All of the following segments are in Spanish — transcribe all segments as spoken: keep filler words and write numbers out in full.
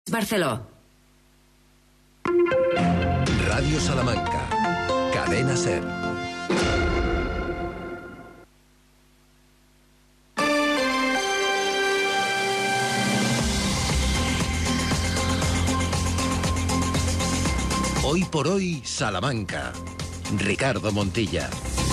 Barceló. Radio Salamanca, Cadena SER. Hoy por hoy, Salamanca. Ricardo Montilla.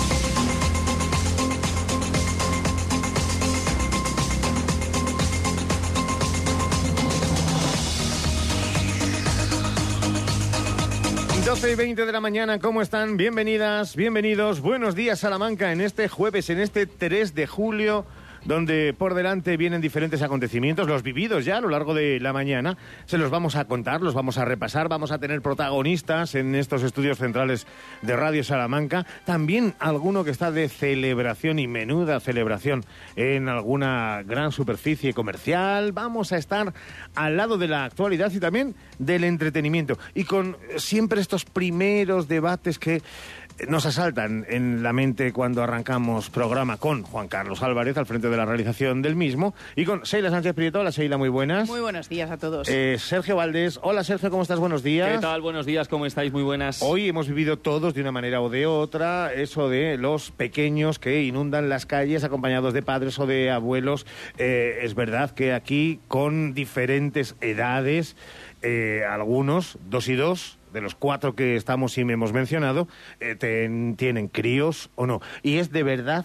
doce y veinte de la mañana, ¿cómo están? Bienvenidas, bienvenidos, buenos días Salamanca en este jueves, en este tres de julio, donde por delante vienen diferentes acontecimientos, los vividos ya a lo largo de la mañana. Se los vamos a contar, los vamos a repasar, vamos a tener protagonistas en estos estudios centrales de Radio Salamanca. También alguno que está de celebración y menuda celebración en alguna gran superficie comercial. Vamos a estar al lado de la actualidad y también del entretenimiento. Y con siempre estos primeros debates que nos asaltan en la mente cuando arrancamos programa con Juan Carlos Álvarez al frente de la realización del mismo y con Sheila Sánchez Prieto. Hola Sheila, muy buenas. Muy buenos días a todos. Eh, Sergio Valdés. Hola Sergio, ¿cómo estás? Buenos días. ¿Qué tal? Buenos días, ¿cómo estáis? Muy buenas. Hoy hemos vivido todos de una manera o de otra eso de los pequeños que inundan las calles acompañados de padres o de abuelos. Eh, es verdad que aquí con diferentes edades, eh, algunos, dos y dos, de los cuatro que estamos y me hemos mencionado, eh, ten, tienen críos o no. Y es de verdad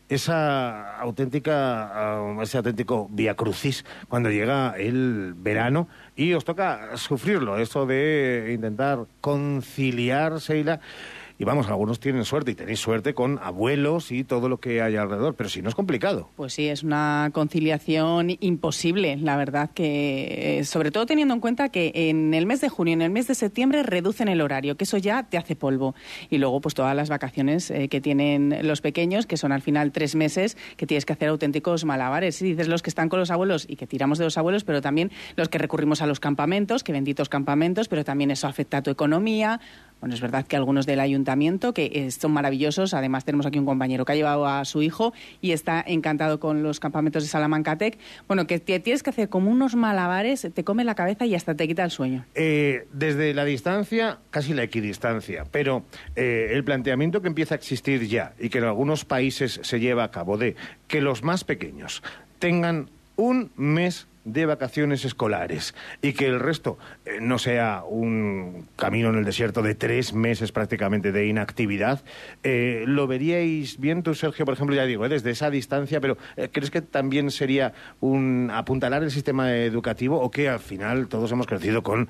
esa auténtica, uh, ese auténtico viacrucis cuando llega el verano y os toca sufrirlo, esto de intentar conciliar, Sheila. Y vamos, algunos tienen suerte y tenéis suerte con abuelos y todo lo que hay alrededor, pero si no es complicado. Pues sí, es una conciliación imposible, la verdad, que sobre todo teniendo en cuenta que en el mes de junio, en el mes de septiembre reducen el horario, que eso ya te hace polvo. Y luego pues todas las vacaciones eh, que tienen los pequeños, que son al final tres meses, que tienes que hacer auténticos malabares. Y dices los que están con los abuelos y que tiramos de los abuelos, pero también los que recurrimos a los campamentos, que benditos campamentos, pero también eso afecta a tu economía. Bueno, es verdad que algunos del ayuntamiento, que son maravillosos, además tenemos aquí un compañero que ha llevado a su hijo y está encantado con los campamentos de Salamanca Tech. Bueno, que te tienes que hacer como unos malabares, te come la cabeza y hasta te quita el sueño. Eh, desde la distancia, casi la equidistancia, pero eh, el planteamiento que empieza a existir ya y que en algunos países se lleva a cabo de que los más pequeños tengan un mes de vacaciones escolares y que el resto eh, no sea un camino en el desierto de tres meses prácticamente de inactividad, eh, ¿lo veríais bien tú, Sergio, por ejemplo, ya digo, eh, desde esa distancia, pero eh, ¿crees que también sería un apuntalar el sistema educativo o que al final todos hemos crecido con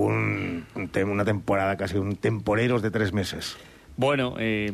un, un te- una temporada, casi un temporeros de tres meses? Bueno, eh...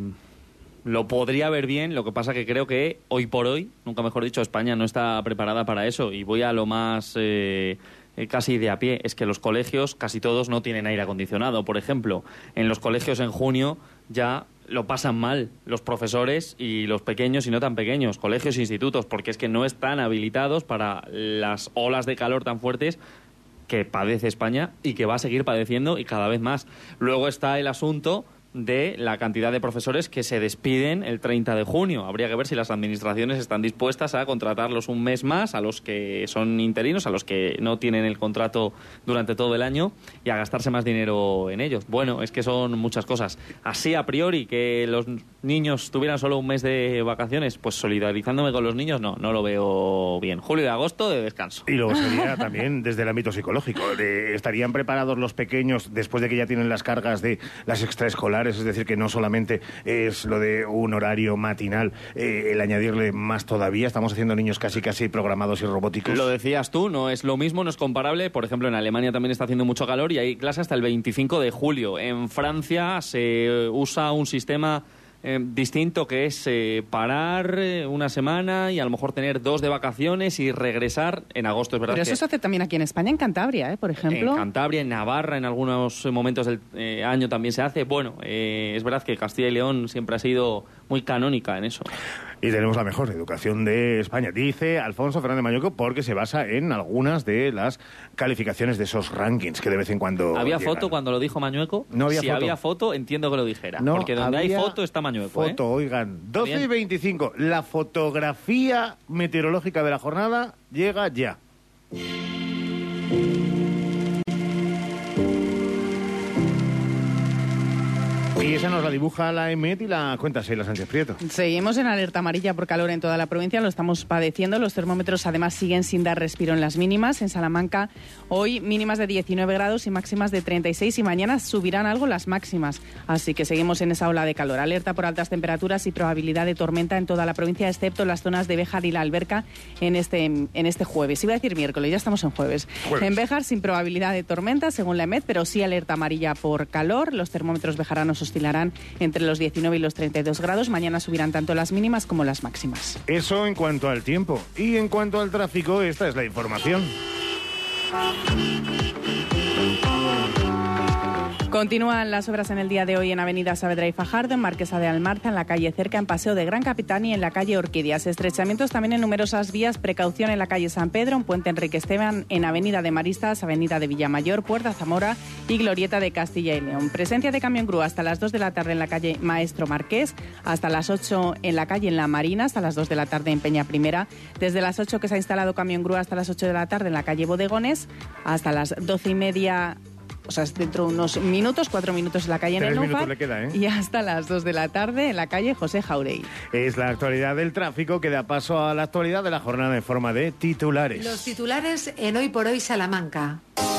lo podría ver bien, lo que pasa que creo que hoy por hoy, nunca mejor dicho, España no está preparada para eso. Y voy a lo más eh, eh, casi de a pie, es que los colegios, casi todos, no tienen aire acondicionado. Por ejemplo, en los colegios en junio ya lo pasan mal los profesores y los pequeños y no tan pequeños, colegios e institutos, porque es que no están habilitados para las olas de calor tan fuertes que padece España y que va a seguir padeciendo y cada vez más. Luego está el asunto de la cantidad de profesores que se despiden el treinta de junio. Habría que ver si las administraciones están dispuestas a contratarlos un mes más, a los que son interinos, a los que no tienen el contrato durante todo el año y a gastarse más dinero en ellos. Bueno, es que son muchas cosas. Así a priori, que los niños tuvieran solo un mes de vacaciones, pues solidarizándome con los niños, no, no lo veo bien. Julio y agosto de descanso. Y luego sería también desde el ámbito psicológico. De, ¿estarían preparados los pequeños después de que ya tienen las cargas de las extraescolares? Es decir, que no solamente es lo de un horario matinal, eh, el añadirle más todavía. Estamos haciendo niños casi casi programados y robóticos. Lo decías tú, no es lo mismo, no es comparable. Por ejemplo, en Alemania también está haciendo mucho calor y hay clase hasta el veinticinco de julio. En Francia se usa un sistema eh, distinto, que es eh, parar eh, una semana y a lo mejor tener dos de vacaciones y regresar en agosto. Es verdad. Pero eso que se hace también aquí en España, en Cantabria, ¿eh? Por ejemplo. En Cantabria, en Navarra, en algunos momentos del eh, año también se hace. Bueno, eh, es verdad que Castilla y León siempre ha sido muy canónica en eso. Y tenemos la mejor educación de España, dice Alfonso Fernández Mañueco, porque se basa en algunas de las calificaciones de esos rankings que de vez en cuando ¿Había llegan. foto cuando lo dijo Mañueco? No había si foto. había foto, entiendo que lo dijera. No, porque donde hay había foto está Mañueco. Foto, ¿eh? oigan, doce y Bien. veinticinco. La fotografía meteorológica de la jornada llega ya. Y esa nos la dibuja la EMET y la cuenta Sheila Sánchez Prieto. Seguimos en alerta amarilla por calor en toda la provincia, lo estamos padeciendo. Los termómetros además siguen sin dar respiro en las mínimas. En Salamanca hoy mínimas de diecinueve grados y máximas de treinta y seis, y mañana subirán algo las máximas. Así que seguimos en esa ola de calor. Alerta por altas temperaturas y probabilidad de tormenta en toda la provincia, excepto en las zonas de Béjar y La Alberca en este, en este jueves. Iba a decir miércoles, ya estamos en jueves. jueves. En Béjar sin probabilidad de tormenta, según la EMET, pero sí alerta amarilla por calor. Los termómetros bejaranos oscilarán entre los diecinueve y los treinta y dos grados. Mañana subirán tanto las mínimas como las máximas. Eso en cuanto al tiempo. Y en cuanto al tráfico, esta es la información. Continúan las obras en el día de hoy en Avenida Saavedra y Fajardo, en Marquesa de Almarza, en la calle Cerca, en Paseo de Gran Capitán y en la calle Orquídeas. Estrechamientos también en numerosas vías. Precaución en la calle San Pedro, en Puente Enrique Esteban, en Avenida de Maristas, Avenida de Villamayor, Puerta Zamora y Glorieta de Castilla y León. Presencia de camión grúa hasta las dos de la tarde en la calle Maestro Marqués, hasta las ocho en la calle En la Marina, hasta las dos de la tarde en Peña Primera. Desde las ocho que se ha instalado camión grúa hasta las ocho de la tarde en la calle Bodegones, hasta las doce y media... O sea, dentro de unos minutos, cuatro minutos en la calle Nenúfar, ¿eh? Y hasta las dos de la tarde en la calle José Jauregui. Es la actualidad del tráfico que da paso a la actualidad de la jornada en forma de titulares. Los titulares en Hoy por Hoy Salamanca.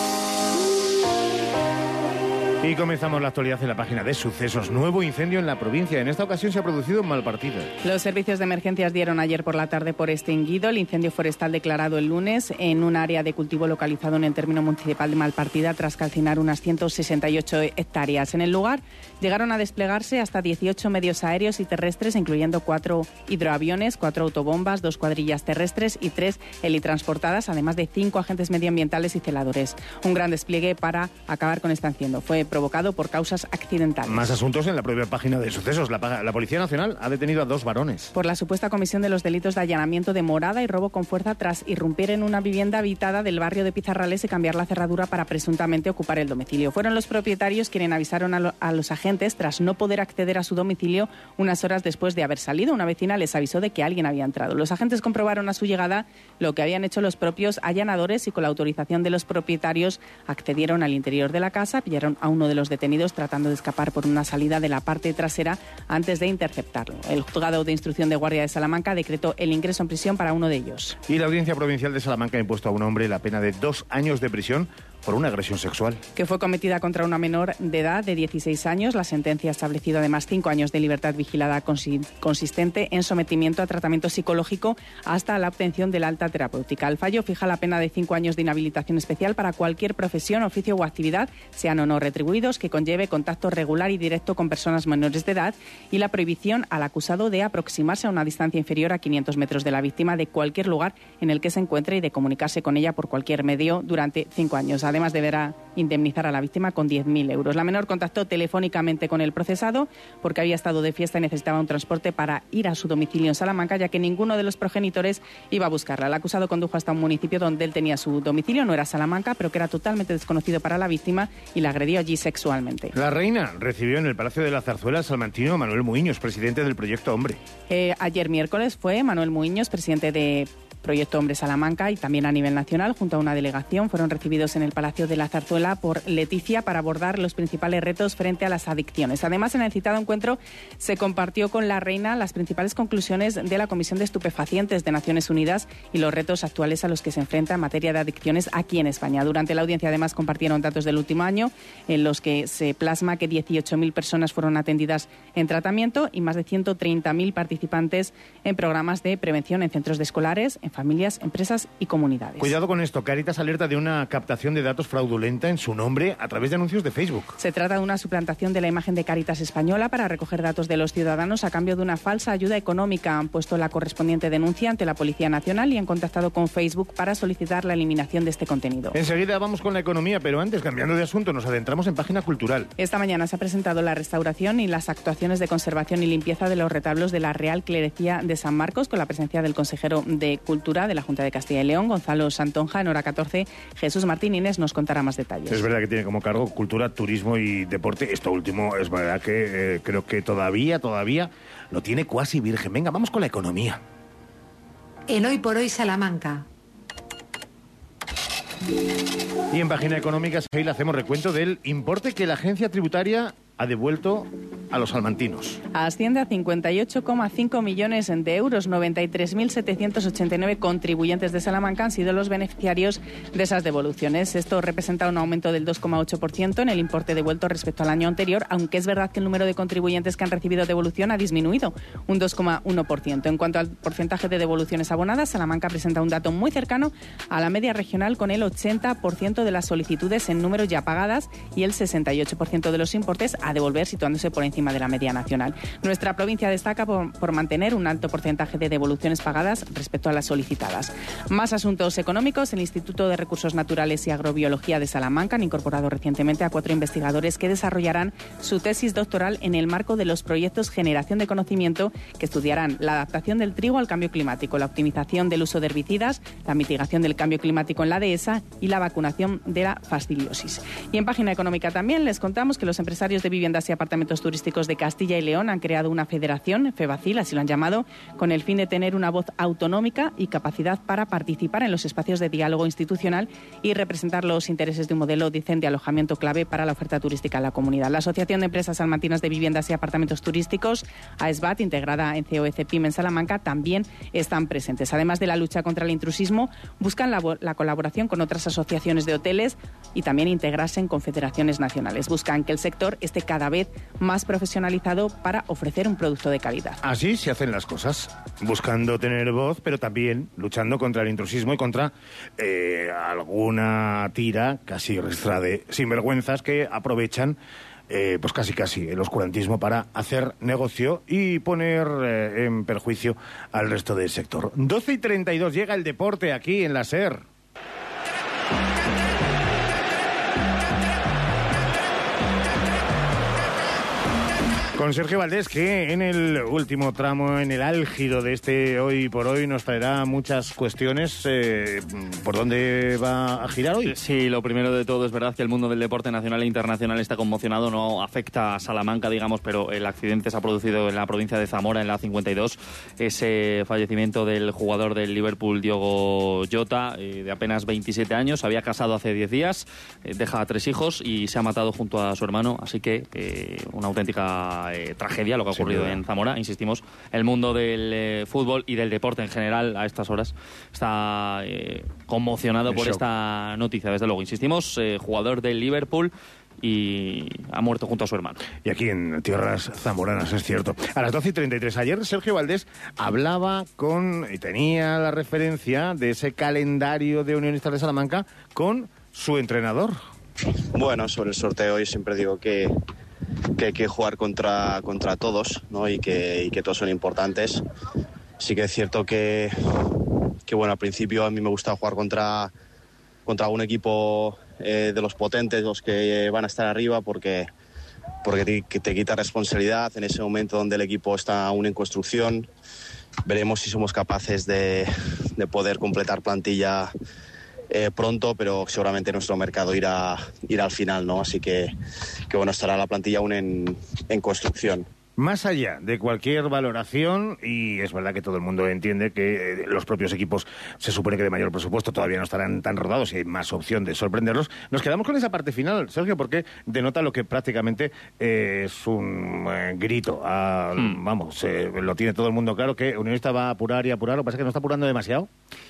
Y comenzamos la actualidad en la página de sucesos. Nuevo incendio en la provincia. En esta ocasión se ha producido un Malpartida. Los servicios de emergencias dieron ayer por la tarde por extinguido el incendio forestal declarado el lunes en un área de cultivo localizado en el término municipal de Malpartida tras calcinar unas ciento sesenta y ocho hectáreas. En el lugar llegaron a desplegarse hasta dieciocho medios aéreos y terrestres, incluyendo cuatro hidroaviones, cuatro autobombas, dos cuadrillas terrestres y tres helitransportadas, además de cinco agentes medioambientales y celadores. Un gran despliegue para acabar con este incendio. Fue provocado por causas accidentales. Más asuntos en la propia página de sucesos. La, la Policía Nacional ha detenido a dos varones. Por la supuesta comisión de los delitos de allanamiento de morada y robo con fuerza tras irrumpir en una vivienda habitada del barrio de Pizarrales y cambiar la cerradura para presuntamente ocupar el domicilio. Fueron los propietarios quienes avisaron a, lo, a los agentes tras no poder acceder a su domicilio unas horas después de haber salido. Una vecina les avisó de que alguien había entrado. Los agentes comprobaron a su llegada lo que habían hecho los propios allanadores y con la autorización de los propietarios accedieron al interior de la casa, pillaron a uno de los detenidos tratando de escapar por una salida de la parte trasera antes de interceptarlo. El juzgado de instrucción de Guardia de Salamanca decretó el ingreso en prisión para uno de ellos. Y la Audiencia Provincial de Salamanca ha impuesto a un hombre la pena de dos años de prisión por una agresión sexual. Que fue cometida contra una menor de edad de dieciséis años. La sentencia ha establecido además cinco años de libertad vigilada consistente en sometimiento a tratamiento psicológico hasta la obtención del alta terapéutica. El fallo fija la pena de cinco años de inhabilitación especial para cualquier profesión, oficio o actividad, sean o no retribuidos, que conlleve contacto regular y directo con personas menores de edad, y la prohibición al acusado de aproximarse a una distancia inferior a quinientos metros de la víctima de cualquier lugar en el que se encuentre y de comunicarse con ella por cualquier medio durante cinco años. Además, deberá indemnizar a la víctima con diez mil euros. La menor contactó telefónicamente con el procesado porque había estado de fiesta y necesitaba un transporte para ir a su domicilio en Salamanca, ya que ninguno de los progenitores iba a buscarla. El acusado condujo hasta un municipio donde él tenía su domicilio, no era Salamanca, pero que era totalmente desconocido para la víctima, y la agredió allí sexualmente. La reina recibió en el Palacio de la Zarzuela al salmantino a Manuel Muiños, presidente del Proyecto Hombre. Eh, ayer miércoles fue Manuel Muiños, presidente de Proyecto Hombre Salamanca, y también a nivel nacional, junto a una delegación, fueron recibidos en el Palacio de la Zarzuela por Leticia para abordar los principales retos frente a las adicciones. Además, en el citado encuentro se compartió con la reina las principales conclusiones de la Comisión de Estupefacientes de Naciones Unidas y los retos actuales a los que se enfrenta en materia de adicciones aquí en España. Durante la audiencia, además, compartieron datos del último año en los que se plasma que dieciocho mil personas fueron atendidas en tratamiento y más de ciento treinta mil participantes en programas de prevención en centros de escolares, en familias, empresas y comunidades. Cuidado con esto. Cáritas alerta de una captación de datos fraudulenta en su nombre a través de anuncios de Facebook. Se trata de una suplantación de la imagen de Cáritas española para recoger datos de los ciudadanos a cambio de una falsa ayuda económica. Han puesto la correspondiente denuncia ante la Policía Nacional y han contactado con Facebook para solicitar la eliminación de este contenido. Enseguida vamos con la economía, pero antes, cambiando de asunto, nos adentramos en página cultural. Esta mañana se ha presentado la restauración y las actuaciones de conservación y limpieza de los retablos de la Real Clerecía de San Marcos, con la presencia del consejero de Cultura de la Junta de Castilla y León, Gonzalo Santonja. En hora catorce, Jesús Martín Inés nos contará más detalles. Es verdad que tiene como cargo cultura, turismo y deporte. Esto último es verdad que eh, creo que todavía, todavía lo tiene cuasi virgen. Venga, vamos con la economía. En Hoy por Hoy Salamanca. Y en página económica, ahí le hacemos recuento del importe que la agencia tributaria ha devuelto a los salmantinos. Asciende a cincuenta y ocho coma cinco millones de euros. noventa y tres mil setecientos ochenta y nueve contribuyentes de Salamanca han sido los beneficiarios de esas devoluciones. Esto representa un aumento del dos coma ocho por ciento en el importe devuelto respecto al año anterior, aunque es verdad que el número de contribuyentes que han recibido devolución ha disminuido un dos coma uno por ciento. En cuanto al porcentaje de devoluciones abonadas, Salamanca presenta un dato muy cercano a la media regional, con el ochenta por ciento de las solicitudes en números ya pagadas y el sesenta y ocho por ciento de los importes a devolver, situándose por encima de la media nacional. Nuestra provincia destaca por, por mantener un alto porcentaje de devoluciones pagadas respecto a las solicitadas. Más asuntos económicos. El Instituto de Recursos Naturales y Agrobiología de Salamanca han incorporado recientemente a cuatro investigadores que desarrollarán su tesis doctoral en el marco de los proyectos Generación de Conocimiento, que estudiarán la adaptación del trigo al cambio climático, la optimización del uso de herbicidas, la mitigación del cambio climático en la dehesa y la vacunación de la fasciliosis. Y en página económica también les contamos que los empresarios de viviendas y apartamentos turísticos de Castilla y León han creado una federación, FEBACIL, así lo han llamado, con el fin de tener una voz autonómica y capacidad para participar en los espacios de diálogo institucional y representar los intereses de un modelo, dicen, de alojamiento clave para la oferta turística en la comunidad. La Asociación de Empresas Salmantinas de Viviendas y Apartamentos Turísticos, AESBAT, integrada en C O E C P I M en Salamanca, también están presentes. Además de la lucha contra el intrusismo, buscan la, la colaboración con otras asociaciones de hoteles y también integrarse en confederaciones nacionales. Buscan que el sector esté cada vez más profesionalizado para ofrecer un producto de calidad. Así se hacen las cosas, buscando tener voz, pero también luchando contra el intrusismo y contra eh, alguna tira casi restra de sinvergüenzas que aprovechan eh, pues casi casi el oscurantismo para hacer negocio y poner eh, en perjuicio al resto del sector. doce y treinta y dos, llega el deporte aquí en la SER. Con Sergio Valdés, que en el último tramo, en el álgido de este Hoy por Hoy, nos traerá muchas cuestiones. Eh, ¿Por dónde va a girar hoy? Sí, lo primero de todo es verdad que el mundo del deporte nacional e internacional está conmocionado. No afecta a Salamanca, digamos, pero el accidente se ha producido en la provincia de Zamora, en la cincuenta y dos. Ese fallecimiento del jugador del Liverpool, Diogo Jota, eh, de apenas veintisiete años, había casado hace diez días, eh, deja a tres hijos y se ha matado junto a su hermano. Así que eh, una auténtica Eh, tragedia lo que ha ocurrido sí, en Zamora. Insistimos, el mundo del eh, fútbol y del deporte en general a estas horas está eh, conmocionado el por shock. Esta noticia, desde luego. Insistimos, eh, jugador del Liverpool y ha muerto junto a su hermano. Y aquí en tierras zamoranas, es cierto. A las doce y treinta y tres, ayer Sergio Valdés hablaba con, y tenía la referencia de ese calendario de Unionistas de Salamanca con su entrenador. Bueno, sobre el sorteo yo siempre digo que que hay que jugar contra, contra todos, ¿no? y, que, y que todos son importantes. Sí que es cierto que, que bueno, al principio a mí me gusta jugar contra, contra un equipo eh, de los potentes, los que van a estar arriba, porque, porque te, te quita responsabilidad en ese momento donde el equipo está aún en construcción. Veremos si somos capaces de, de poder completar plantilla Eh, pronto, pero seguramente nuestro mercado irá, irá al final, ¿no? Así que, que bueno, estará la plantilla aún en, en construcción. Más allá de cualquier valoración, y es verdad que todo el mundo entiende que eh, los propios equipos se supone que de mayor presupuesto todavía no estarán tan rodados y hay más opción de sorprenderlos, nos quedamos con esa parte final, Sergio, porque denota lo que prácticamente eh, es un eh, grito. A, hmm. Vamos, eh, lo tiene todo el mundo claro que Unionista va a apurar y apurar, lo que pasa es que no está apurando demasiado.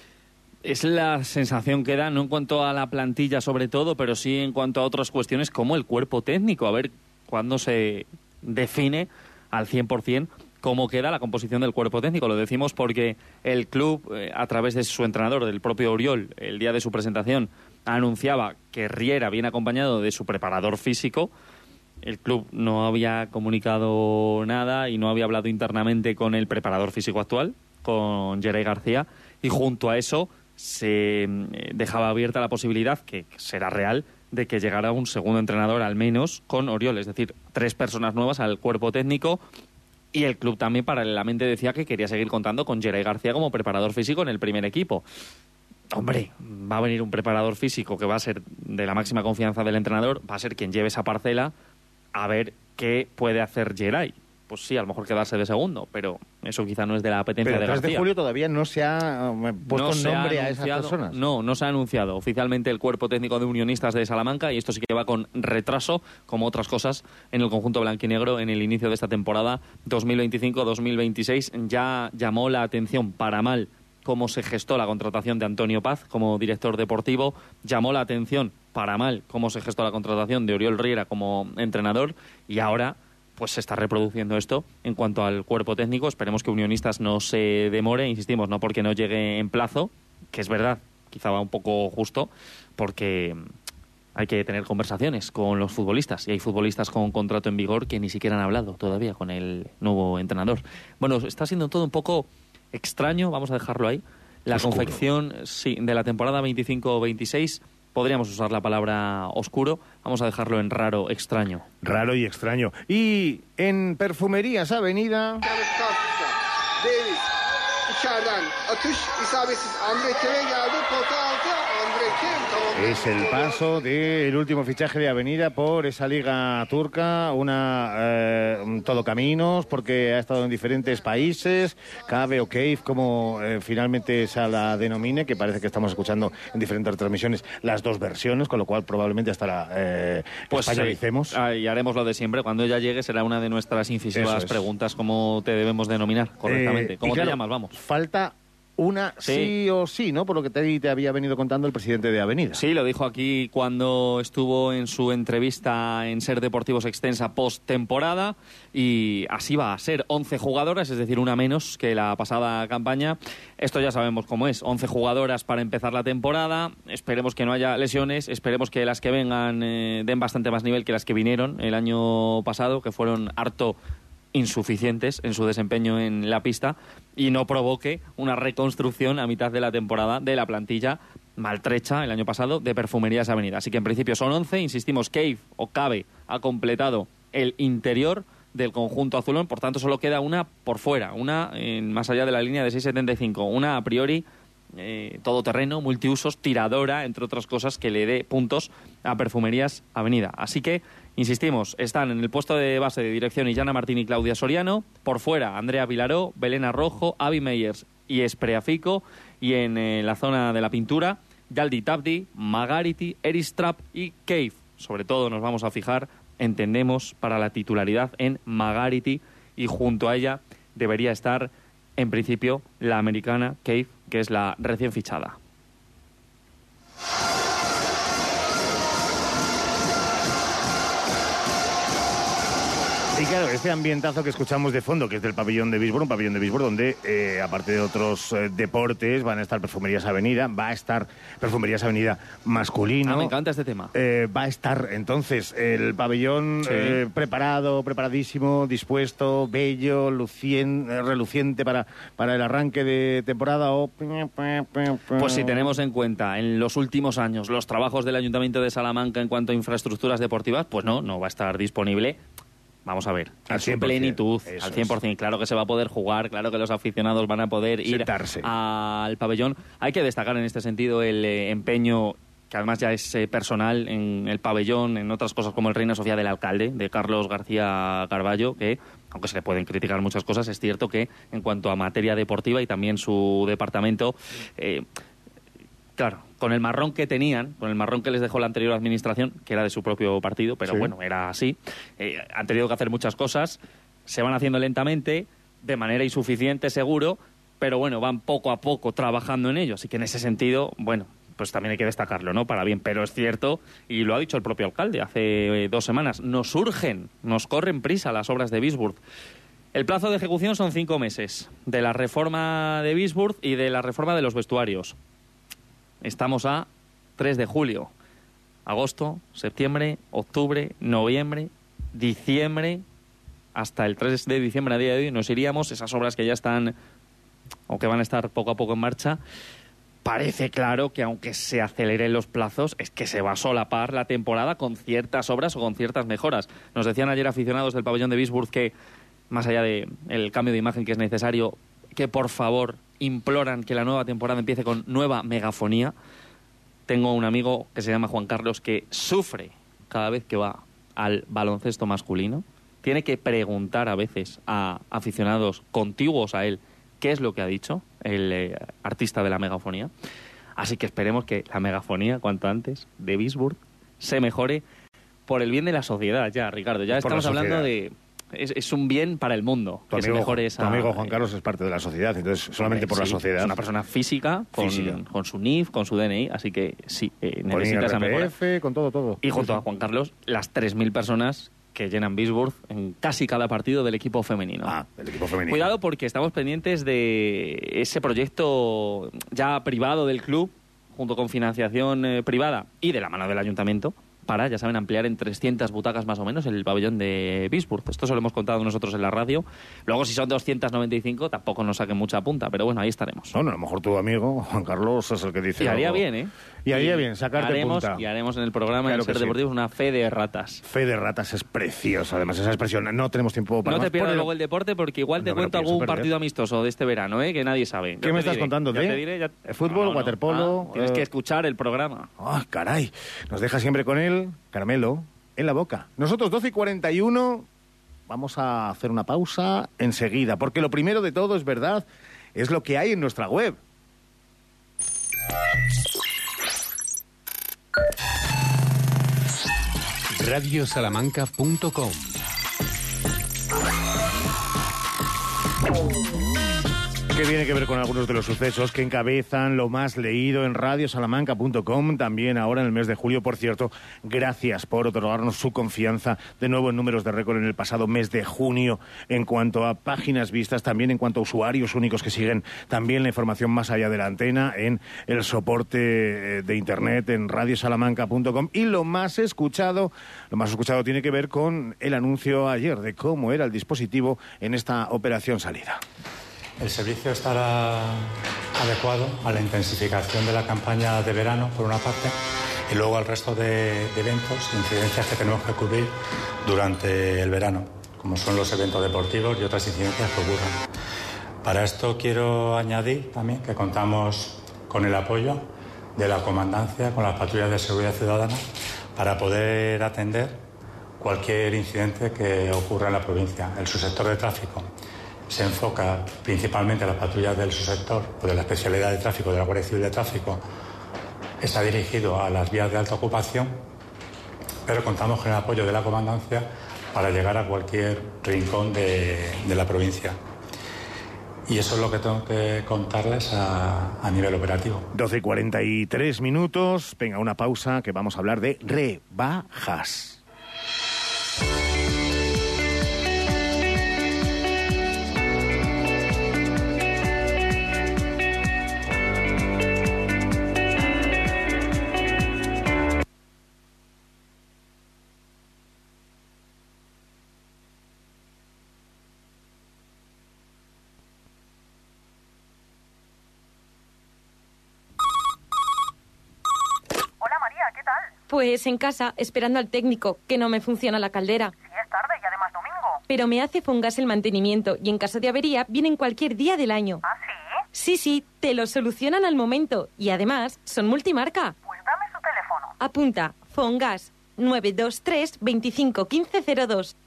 Es la sensación que da, no en cuanto a la plantilla sobre todo, pero sí en cuanto a otras cuestiones como el cuerpo técnico. A ver cuándo se define al cien por ciento cómo queda la composición del cuerpo técnico. Lo decimos porque el club, eh, a través de su entrenador, del propio Oriol, el día de su presentación, anunciaba que Riera viene acompañado de su preparador físico. El club no había comunicado nada y no había hablado internamente con el preparador físico actual, con Geray García, y junto a eso se dejaba abierta la posibilidad, que será real, de que llegara un segundo entrenador al menos con Oriol, es decir, tres personas nuevas al cuerpo técnico, y el club también paralelamente decía que quería seguir contando con Geray García como preparador físico en el primer equipo. Hombre, va a venir un preparador físico que va a ser de la máxima confianza del entrenador, va a ser quien lleve esa parcela, a ver qué puede hacer Geray. pues sí, a lo mejor quedarse de segundo, pero eso quizá no es de la apetencia Pero de el tres de García. julio todavía no se ha eh, puesto No se ha nombre a esas anunciado- personas. No, no se ha anunciado oficialmente el cuerpo técnico de Unionistas de Salamanca, y esto sí que va con retraso, como otras cosas en el conjunto blanquinegro en el inicio de esta temporada dos mil veinticinco dos mil veintiséis. Ya llamó la atención para mal cómo se gestó la contratación de Antonio Paz como director deportivo, llamó la atención para mal cómo se gestó la contratación de Oriol Riera como entrenador, y ahora pues se está reproduciendo esto en cuanto al cuerpo técnico. Esperemos que Unionistas no se demore, insistimos, no porque no llegue en plazo, que es verdad, quizá va un poco justo, porque hay que tener conversaciones con los futbolistas, y hay futbolistas con contrato en vigor que ni siquiera han hablado todavía con el nuevo entrenador. Bueno, está siendo todo un poco extraño, vamos a dejarlo ahí. La Oscuro. confección sí, de la temporada veinticinco veintiséis, podríamos usar la palabra oscuro, vamos a dejarlo en raro, extraño. Raro y extraño. Y en Perfumerías Avenida... Davis içeriden atış isabetsiz. Andre Keve geldi. Pota altı. Andre Keve tamam. Es el paso del último fichaje de Avenida por esa liga turca, una eh, un todo caminos, porque ha estado en diferentes países, Cabe o Cave, como eh, finalmente se la denomine, que parece que estamos escuchando en diferentes transmisiones las dos versiones, con lo cual probablemente hasta la eh, Pues españolicemos. sí, ah, y haremos lo de siempre. Cuando ella llegue será una de nuestras incisivas Eso es. preguntas, ¿cómo te debemos denominar correctamente? Eh, ¿Cómo y claro, te llamas? Vamos. Falta una sí. Sí. o sí, ¿no? Por lo que te, te había venido contando el presidente de Avenida. Sí, lo dijo aquí cuando estuvo en su entrevista en Ser Deportivos Extensa post-temporada, y así va a ser. once jugadoras, es decir, una menos que la pasada campaña. Esto ya sabemos cómo es. once jugadoras para empezar la temporada. Esperemos que no haya lesiones. Esperemos que las que vengan eh, den bastante más nivel que las que vinieron el año pasado, que fueron harto insuficientes en su desempeño en la pista, y no provoque una reconstrucción a mitad de la temporada de la plantilla maltrecha el año pasado de Perfumerías Avenida. Así que en principio son once, insistimos, Cave o Cabe ha completado el interior del conjunto azulón, por tanto solo queda una por fuera, una en, más allá de la línea de seis setenta y cinco, una a priori eh, todoterreno, multiusos, tiradora, entre otras cosas, que le dé puntos a Perfumerías Avenida. Así que insistimos, están en el puesto de base de dirección Illana Martín y Claudia Soriano, por fuera Andrea Vilaró, Belén Arrojo, Avi Meyers y Espreafico, y en eh, la zona de la pintura Yaldi Tabdi, Magarity, Eris Trapp y Cave. Sobre todo nos vamos a fijar, entendemos, para la titularidad en Magarity, y junto a ella debería estar en principio la americana Cave, que es la recién fichada. Y claro, este ambientazo que escuchamos de fondo, que es del pabellón de Bisbor, un pabellón de Bisbor donde, eh, aparte de otros eh, deportes, van a estar Perfumerías Avenida, va a estar Perfumerías Avenida masculino. Ah, me encanta este tema. Eh, va a estar, entonces, el pabellón Sí. eh, preparado, preparadísimo, dispuesto, bello, lucien, eh, reluciente para, para el arranque de temporada. O... Pues si tenemos en cuenta en los últimos años los trabajos del Ayuntamiento de Salamanca en cuanto a infraestructuras deportivas, pues no, no va a estar disponible. Vamos a ver, Al en su cien por cien, plenitud, eso al cien por ciento. es. Claro que se va a poder jugar, claro que los aficionados van a poder ir Sentarse. al pabellón. Hay que destacar en este sentido el eh, empeño, que además ya es eh, personal, en el pabellón, en otras cosas como el Reina Sofía del alcalde, de Carlos García Carballo, que, aunque se le pueden criticar muchas cosas, es cierto que en cuanto a materia deportiva y también su departamento... Eh, Claro, con el marrón que tenían, con el marrón que les dejó la anterior administración, que era de su propio partido, pero Sí. bueno, era así, eh, han tenido que hacer muchas cosas, se van haciendo lentamente, de manera insuficiente seguro, pero bueno, van poco a poco trabajando en ello, así que en ese sentido, bueno, pues también hay que destacarlo, ¿no? Para bien, pero es cierto, y lo ha dicho el propio alcalde hace eh, dos semanas, nos urgen, nos corren prisa las obras de Bisburg. El plazo de ejecución son cinco meses, de la reforma de Bisburg y de la reforma de los vestuarios. Estamos a tres de julio, agosto, septiembre, octubre, noviembre, diciembre, hasta el tres de diciembre a día de hoy nos iríamos. Esas obras que ya están, o que van a estar poco a poco en marcha, parece claro que aunque se aceleren los plazos, es que se va a solapar la temporada con ciertas obras o con ciertas mejoras. Nos decían ayer aficionados del pabellón de Bisburg que, más allá del cambio de imagen que es necesario, que por favor imploran que la nueva temporada empiece con nueva megafonía. Tengo un amigo que se llama Juan Carlos que sufre cada vez que va al baloncesto masculino, tiene que preguntar a veces a aficionados contiguos a él qué es lo que ha dicho el eh, artista de la megafonía. Así que esperemos que la megafonía, cuanto antes, de Bisburg, se mejore por el bien de la sociedad ya, Ricardo. Ya Por estamos la hablando sociedad. de... Es, es un bien para el mundo Tu que se amigo, mejore esa... tu amigo Juan Carlos es parte de la sociedad, entonces solamente por la Sí, sociedad. es una persona física con, Física. con su N I F, con su D N I, así que sí, eh, Con necesita esa mejora. I R P F, con todo, todo. Y junto a Juan Carlos, las tres mil personas que llenan Bisburg en casi cada partido del equipo femenino. Ah, del equipo femenino. Cuidado porque estamos pendientes de ese proyecto ya privado del club, junto con financiación eh, privada y de la mano del ayuntamiento, para, ya saben, ampliar en trescientas butacas más o menos el pabellón de Bisburg. Esto se lo hemos contado nosotros en la radio. Luego, si son doscientas noventa y cinco, tampoco nos saquen mucha punta, pero bueno, ahí estaremos. Bueno, a lo mejor tu amigo Juan Carlos es el que dice... Y haría algo. bien, ¿eh? Y haría bien, sacarte haremos, punta. Y haremos en el programa Claro de Ser que sí. Deportivos una fe de ratas. Fe de ratas es preciosa, además, esa expresión. No tenemos tiempo para No te más. pierdas Ponelo. luego el deporte porque igual te No me lo cuento pienso algún perder. partido amistoso de este verano, ¿eh? Que nadie sabe. Ya ¿Qué te me estás diré, contando? Ya ¿De? te diré, ya- ¿Fútbol, waterpolo? Ah, tienes eh, que escuchar el programa. ¡Ah, caray! Nos deja siempre con él, caramelo, en la boca. Nosotros, doce y cuarenta y uno, vamos a hacer una pausa enseguida, porque lo primero de todo, es verdad, es lo que hay en nuestra web. radio salamanca punto com. Que tiene que ver con algunos de los sucesos que encabezan lo más leído en radio salamanca punto com, también ahora en el mes de julio. Por cierto, gracias por otorgarnos su confianza de nuevo en números de récord en el pasado mes de junio, en cuanto a páginas vistas, también en cuanto a usuarios únicos que siguen también la información más allá de la antena en el soporte de internet en radio salamanca punto com. Y lo más escuchado, lo más escuchado tiene que ver con el anuncio ayer de cómo era el dispositivo en esta operación salida. El servicio estará adecuado a la intensificación de la campaña de verano, por una parte, y luego al resto de, de eventos, incidencias que tenemos que cubrir durante el verano, como son los eventos deportivos y otras incidencias que ocurran. Para esto quiero añadir también que contamos con el apoyo de la Comandancia, con las patrullas de seguridad ciudadana, para poder atender cualquier incidente que ocurra en la provincia. El subsector de tráfico se enfoca principalmente a las patrullas del subsector o de la especialidad de tráfico de la Guardia Civil de Tráfico. Está dirigido a las vías de alta ocupación, pero contamos con el apoyo de la Comandancia para llegar a cualquier rincón de, de la provincia. Y eso es lo que tengo que contarles a, a nivel operativo. doce y cuarenta y tres minutos. Venga, una pausa que vamos a hablar de rebajas. Pues en casa, esperando al técnico, que no me funciona la caldera. Si es tarde y además domingo. Pero me hace Fongas el mantenimiento y en caso de avería vienen cualquier día del año. ¿Ah, sí? Sí, sí, te lo solucionan al momento y además son multimarca. Pues dame su teléfono. Apunta, Fongas, nueve dos tres, veinticinco quince cero dos.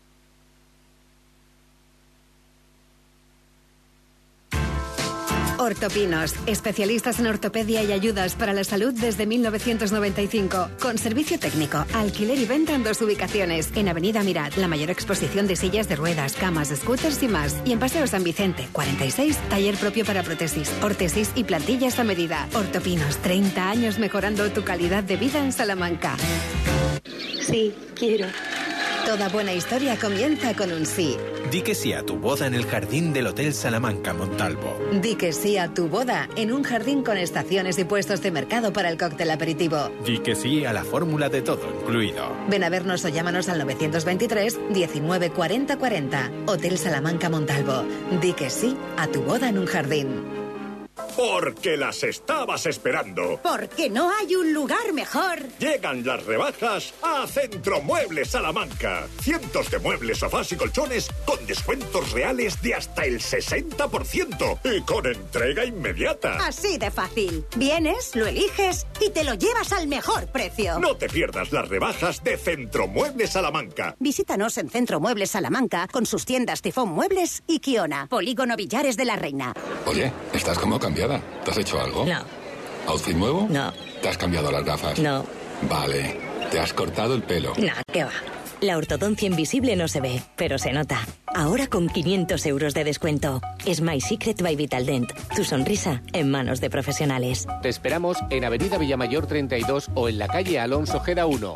Ortopinos, especialistas en ortopedia y ayudas para la salud desde mil novecientos noventa y cinco. Con servicio técnico, alquiler y venta en dos ubicaciones. En Avenida Mirad, la mayor exposición de sillas de ruedas, camas, scooters y más. Y en Paseo San Vicente, cuarenta y seis, taller propio para prótesis, órtesis y plantillas a medida. Ortopinos, treinta años mejorando tu calidad de vida en Salamanca. Sí, quiero. Toda buena historia comienza con un sí. Di que sí a tu boda en el jardín del Hotel Salamanca Montalvo. Di que sí a tu boda en un jardín con estaciones y puestos de mercado para el cóctel aperitivo. Di que sí a la fórmula de todo incluido. Ven a vernos o llámanos al novecientos veintitrés, diecinueve cuarenta cuarenta. Hotel Salamanca Montalvo. Di que sí a tu boda en un jardín. Porque las estabas esperando. Porque no hay un lugar mejor. Llegan las rebajas a Centro Muebles Salamanca. Cientos de muebles, sofás y colchones con descuentos reales de hasta el sesenta por ciento y con entrega inmediata. Así de fácil. Vienes, lo eliges y te lo llevas al mejor precio. No te pierdas las rebajas de Centro Muebles Salamanca. Visítanos en Centro Muebles Salamanca con sus tiendas Tifón Muebles y Kiona. Polígono Villares de la Reina. Oye, estás como cambiada. ¿Te has hecho algo? No. ¿Outfit nuevo? No. ¿Te has cambiado las gafas? No. Vale. ¿Te has cortado el pelo? No, ¿qué va? La ortodoncia invisible no se ve, pero se nota. Ahora con quinientos euros de descuento. Es My Secret by Vitaldent. Tu sonrisa en manos de profesionales. Te esperamos en Avenida Villamayor treinta y dos o en la calle Alonso Ojeda uno.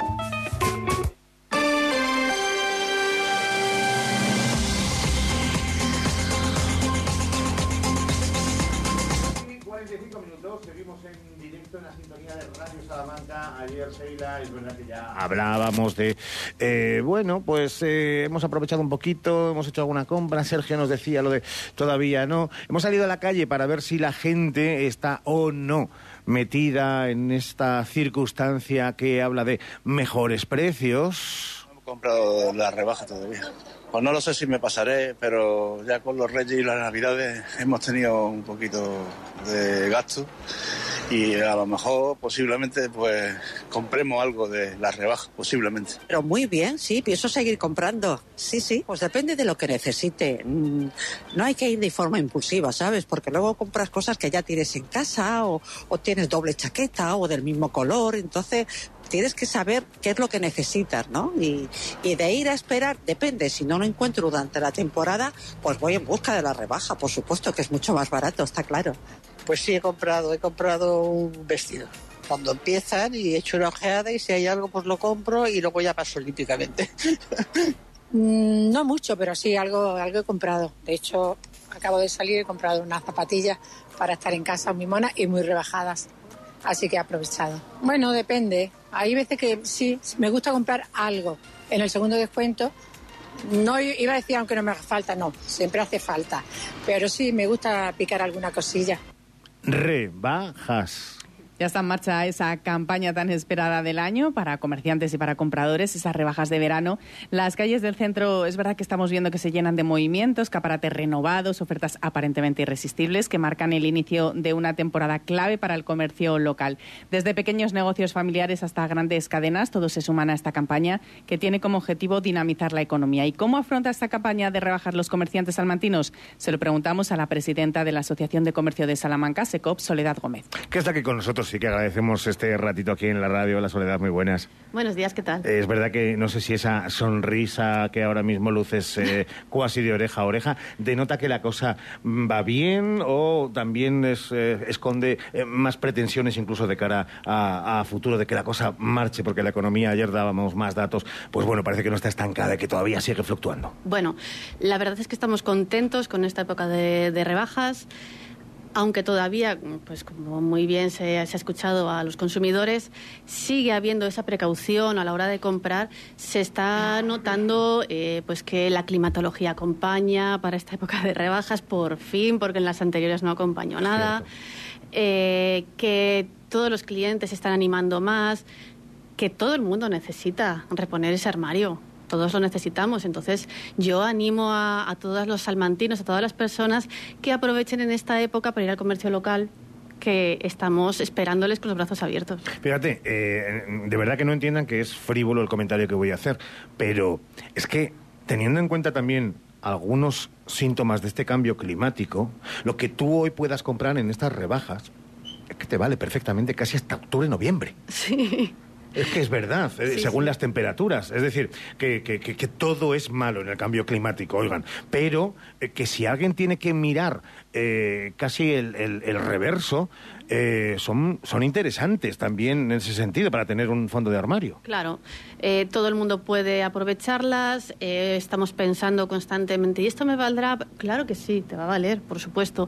Seguimos en directo en la sintonía de Radio Salamanca. Ayer, Sheila, es verdad que ya hablábamos de... Eh, bueno, pues eh, hemos aprovechado un poquito, hemos hecho alguna compra. Sergio nos decía lo de todavía no. Hemos salido a la calle para ver si la gente está o no metida en esta circunstancia que habla de mejores precios. No he comprado la rebaja todavía. Pues no lo sé si me pasaré, pero ya con los Reyes y las Navidades hemos tenido un poquito de gasto y a lo mejor posiblemente pues compremos algo de la rebaja, posiblemente. Pero muy bien, sí, pienso seguir comprando. Sí, sí, pues depende de lo que necesite. No hay que ir de forma impulsiva, ¿sabes? Porque luego compras cosas que ya tienes en casa o, o tienes doble chaqueta o del mismo color, entonces... Tienes que saber qué es lo que necesitas, ¿no? Y, y de ir a esperar, depende. Si no lo encuentro durante la temporada, pues voy en busca de la rebaja, por supuesto, que es mucho más barato, está claro. Pues sí, he comprado, he comprado un vestido. Cuando empiezan y he hecho una ojeada y si hay algo, pues lo compro y luego ya paso olímpicamente. No mucho, pero sí, algo, algo he comprado. De hecho, acabo de salir y he comprado unas zapatillas para estar en casa muy monas y muy rebajadas. Así que he aprovechado. Bueno, depende. Hay veces que sí, me gusta comprar algo. En el segundo descuento, no iba a decir aunque no me haga falta, no, siempre hace falta. Pero sí, me gusta picar alguna cosilla. Rebajas. Ya está en marcha esa campaña tan esperada del año para comerciantes y para compradores, esas rebajas de verano. Las calles del centro, es verdad que estamos viendo que se llenan de movimientos, escaparates renovados, ofertas aparentemente irresistibles que marcan el inicio de una temporada clave para el comercio local. Desde pequeños negocios familiares hasta grandes cadenas, todos se suman a esta campaña que tiene como objetivo dinamizar la economía. ¿Y cómo afronta esta campaña de rebajas los comerciantes salmantinos? Se lo preguntamos a la presidenta de la Asociación de Comercio de Salamanca, SECOP, Soledad Gómez. Que está aquí con nosotros. Sí que agradecemos este ratito aquí en la radio. La Soledad, muy buenas. Buenos días, ¿qué tal? Es verdad que no sé si esa sonrisa que ahora mismo luces eh, cuasi de oreja a oreja denota que la cosa va bien o también es, eh, esconde eh, más pretensiones incluso de cara a, a futuro de que la cosa marche, porque la economía, ayer dábamos más datos, pues bueno, parece que no está estancada y que todavía sigue fluctuando. Bueno, la verdad es que estamos contentos con esta época de, de rebajas. Aunque todavía, pues como muy bien se, se ha escuchado a los consumidores, sigue habiendo esa precaución a la hora de comprar. Se está notando eh, pues que la climatología acompaña para esta época de rebajas, por fin, porque en las anteriores no acompañó nada. Eh, que todos los clientes se están animando más, que todo el mundo necesita reponer ese armario. Todos lo necesitamos, entonces yo animo a, a todos los salmantinos, a todas las personas que aprovechen en esta época para ir al comercio local, que estamos esperándoles con los brazos abiertos. Fíjate, eh, de verdad que no entiendan que es frívolo el comentario que voy a hacer, pero es que teniendo en cuenta también algunos síntomas de este cambio climático, lo que tú hoy puedas comprar en estas rebajas es que te vale perfectamente casi hasta octubre, noviembre. Sí. Es que es verdad, eh, sí, según sí. las temperaturas. Es decir, que, que, que, que todo es malo en el cambio climático, oigan. Pero eh, que si alguien tiene que mirar eh, casi el, el, el reverso, eh, son, son interesantes también en ese sentido para tener un fondo de armario. Claro, eh, todo el mundo puede aprovecharlas, eh, estamos pensando constantemente, ¿y esto me valdrá? Claro que sí, te va a valer, por supuesto.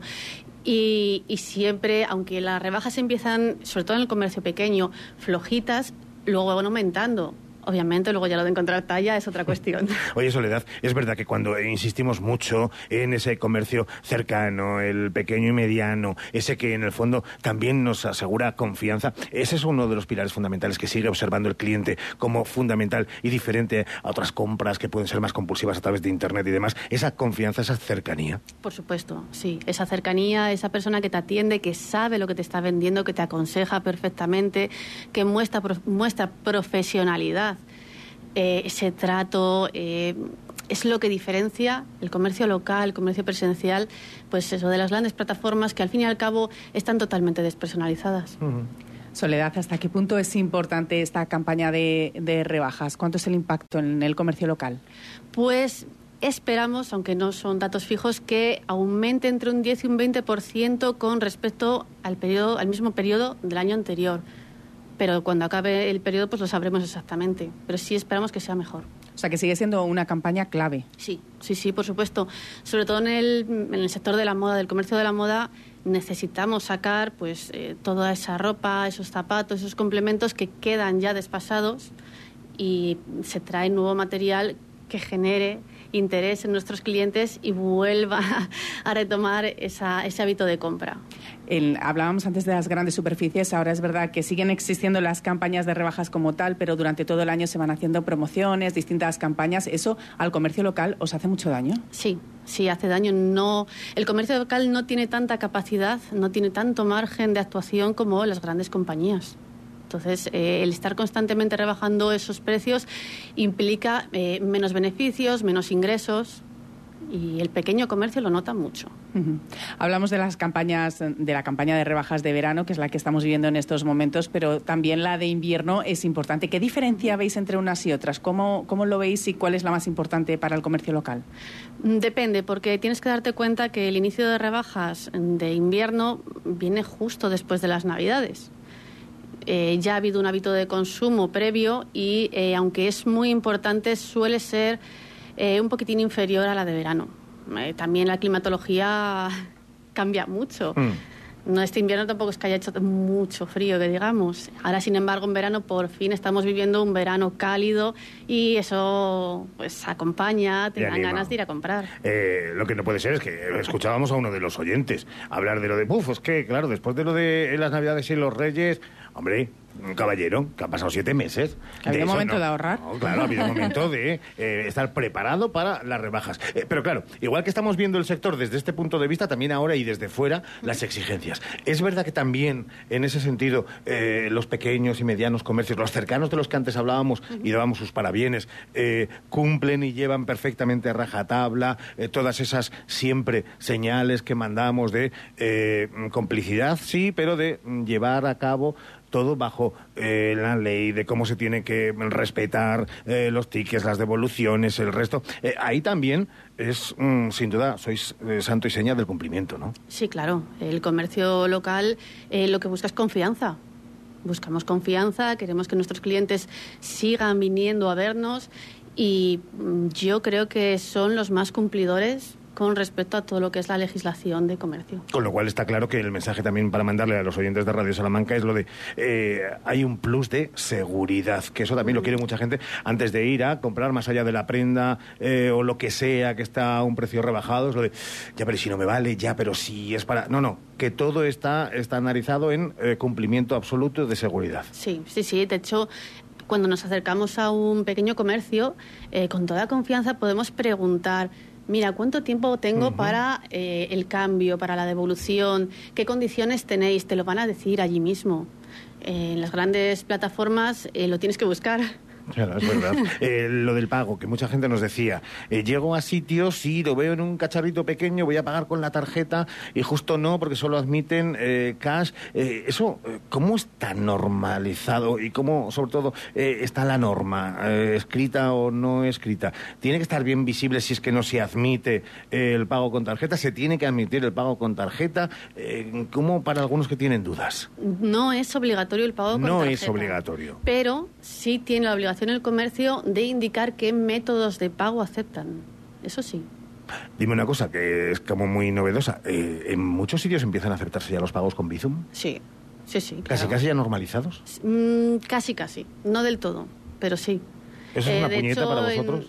Y, y siempre, aunque las rebajas empiezan, sobre todo en el comercio pequeño, flojitas, luego van aumentando. Obviamente, luego ya lo de encontrar talla es otra cuestión. Oye, Soledad, es verdad que cuando insistimos mucho en ese comercio cercano, el pequeño y mediano, ese que en el fondo también nos asegura confianza, ese es uno de los pilares fundamentales que sigue observando el cliente como fundamental y diferente a otras compras que pueden ser más compulsivas a través de Internet y demás. Esa confianza, esa cercanía. Por supuesto, sí. Esa cercanía, esa persona que te atiende, que sabe lo que te está vendiendo, que te aconseja perfectamente, que muestra, muestra profesionalidad. Eh, ese trato eh, es lo que diferencia el comercio local, el comercio presencial, pues eso, de las grandes plataformas que al fin y al cabo están totalmente despersonalizadas. Uh-huh. Soledad, ¿hasta qué punto es importante esta campaña de, de rebajas? ¿Cuánto es el impacto en el comercio local? Pues esperamos, aunque no son datos fijos, que aumente entre un diez y un veinte por ciento con respecto al periodo, al mismo periodo del año anterior. Pero cuando acabe el periodo pues lo sabremos exactamente. Pero sí esperamos que sea mejor. O sea, que sigue siendo una campaña clave. Sí, sí, sí, por supuesto. Sobre todo en el, en el sector de la moda, del comercio de la moda, necesitamos sacar pues eh, toda esa ropa, esos zapatos, esos complementos que quedan ya desfasados y se trae nuevo material que genere interés en nuestros clientes y vuelva a retomar esa, ese hábito de compra. El, hablábamos antes de las grandes superficies, ahora es verdad que siguen existiendo las campañas de rebajas como tal, pero durante todo el año se van haciendo promociones, distintas campañas. ¿Eso al comercio local os hace mucho daño? Sí, sí, hace daño. No, el comercio local no tiene tanta capacidad, no tiene tanto margen de actuación como las grandes compañías. Entonces, eh, el estar constantemente rebajando esos precios implica eh, menos beneficios, menos ingresos, y el pequeño comercio lo nota mucho. Uh-huh. Hablamos de las campañas, de la campaña de rebajas de verano, que es la que estamos viviendo en estos momentos, pero también la de invierno es importante. ¿Qué diferencia veis entre unas y otras? ¿Cómo, cómo lo veis y cuál es la más importante para el comercio local? Depende, porque tienes que darte cuenta que el inicio de rebajas de invierno viene justo después de las Navidades. Eh, ya ha habido un hábito de consumo previo y, eh, aunque es muy importante, suele ser eh, un poquitín inferior a la de verano. Eh, también la climatología cambia mucho. Mm. No, este invierno tampoco es que haya hecho mucho frío, que digamos. Ahora, sin embargo, en verano por fin estamos viviendo un verano cálido y eso pues acompaña, te dan ganas de ir a comprar. Eh, lo que no puede ser es que escuchábamos a uno de los oyentes hablar de lo de puf, es que claro, después de lo de las Navidades y los Reyes, hombre, un caballero, que han pasado siete meses. ¿Ha habido momento no, de ahorrar? No, claro, ha habido momento de eh, estar preparado para las rebajas. Eh, pero claro, igual que estamos viendo el sector desde este punto de vista, también ahora y desde fuera, las exigencias. Es verdad que también, en ese sentido, eh, los pequeños y medianos comercios, los cercanos de los que antes hablábamos y dábamos sus parabienes, eh, cumplen y llevan perfectamente a rajatabla eh, todas esas siempre señales que mandamos de eh, complicidad, sí, pero de llevar a cabo todo bajo eh, la ley de cómo se tiene que respetar eh, los tickets, las devoluciones, el resto. Eh, ahí también es, mm, sin duda, sois eh, santo y seña del cumplimiento, ¿no? Sí, claro. El comercio local eh, lo que busca es confianza. Buscamos confianza, queremos que nuestros clientes sigan viniendo a vernos y mm, yo creo que son los más cumplidores con respecto a todo lo que es la legislación de comercio. Con lo cual está claro que el mensaje también para mandarle a los oyentes de Radio Salamanca es lo de eh, hay un plus de seguridad, que eso también lo quiere mucha gente antes de ir a comprar, más allá de la prenda eh, o lo que sea que está a un precio rebajado, es lo de ya, pero si no me vale, ya, pero si es para... No, no, que todo está estandarizado en eh, cumplimiento absoluto de seguridad. Sí, sí, sí, de hecho... Cuando nos acercamos a un pequeño comercio, eh, con toda confianza podemos preguntar: mira, ¿cuánto tiempo tengo uh-huh. para eh, el cambio, para la devolución? ¿Qué condiciones tenéis? Te lo van a decir allí mismo. Eh, en las grandes plataformas eh, lo tienes que buscar. Claro, es verdad. Eh, lo del pago, que mucha gente nos decía, eh, llego a sitios, sí, lo veo en un cacharrito pequeño, voy a pagar con la tarjeta y justo no, porque solo admiten eh, cash. Eh, eso, ¿cómo está normalizado y cómo, sobre todo, eh, está la norma, eh, escrita o no escrita? ¿Tiene que estar bien visible si es que no se admite eh, el pago con tarjeta? ¿Se tiene que admitir el pago con tarjeta? Eh, ¿Cómo para algunos que tienen dudas? No es obligatorio el pago con no tarjeta. No es obligatorio. Pero sí tiene la obligación el comercio de indicar qué métodos de pago aceptan. Eso sí. Dime una cosa que es como muy novedosa. Eh, ¿En muchos sitios empiezan a aceptarse ya los pagos con Bizum? Sí, sí, sí. ¿Casi, claro. casi ya normalizados? Mm, casi, casi. No del todo, pero sí. ¿Eso es Eh, una de puñeta hecho, para en- vosotros?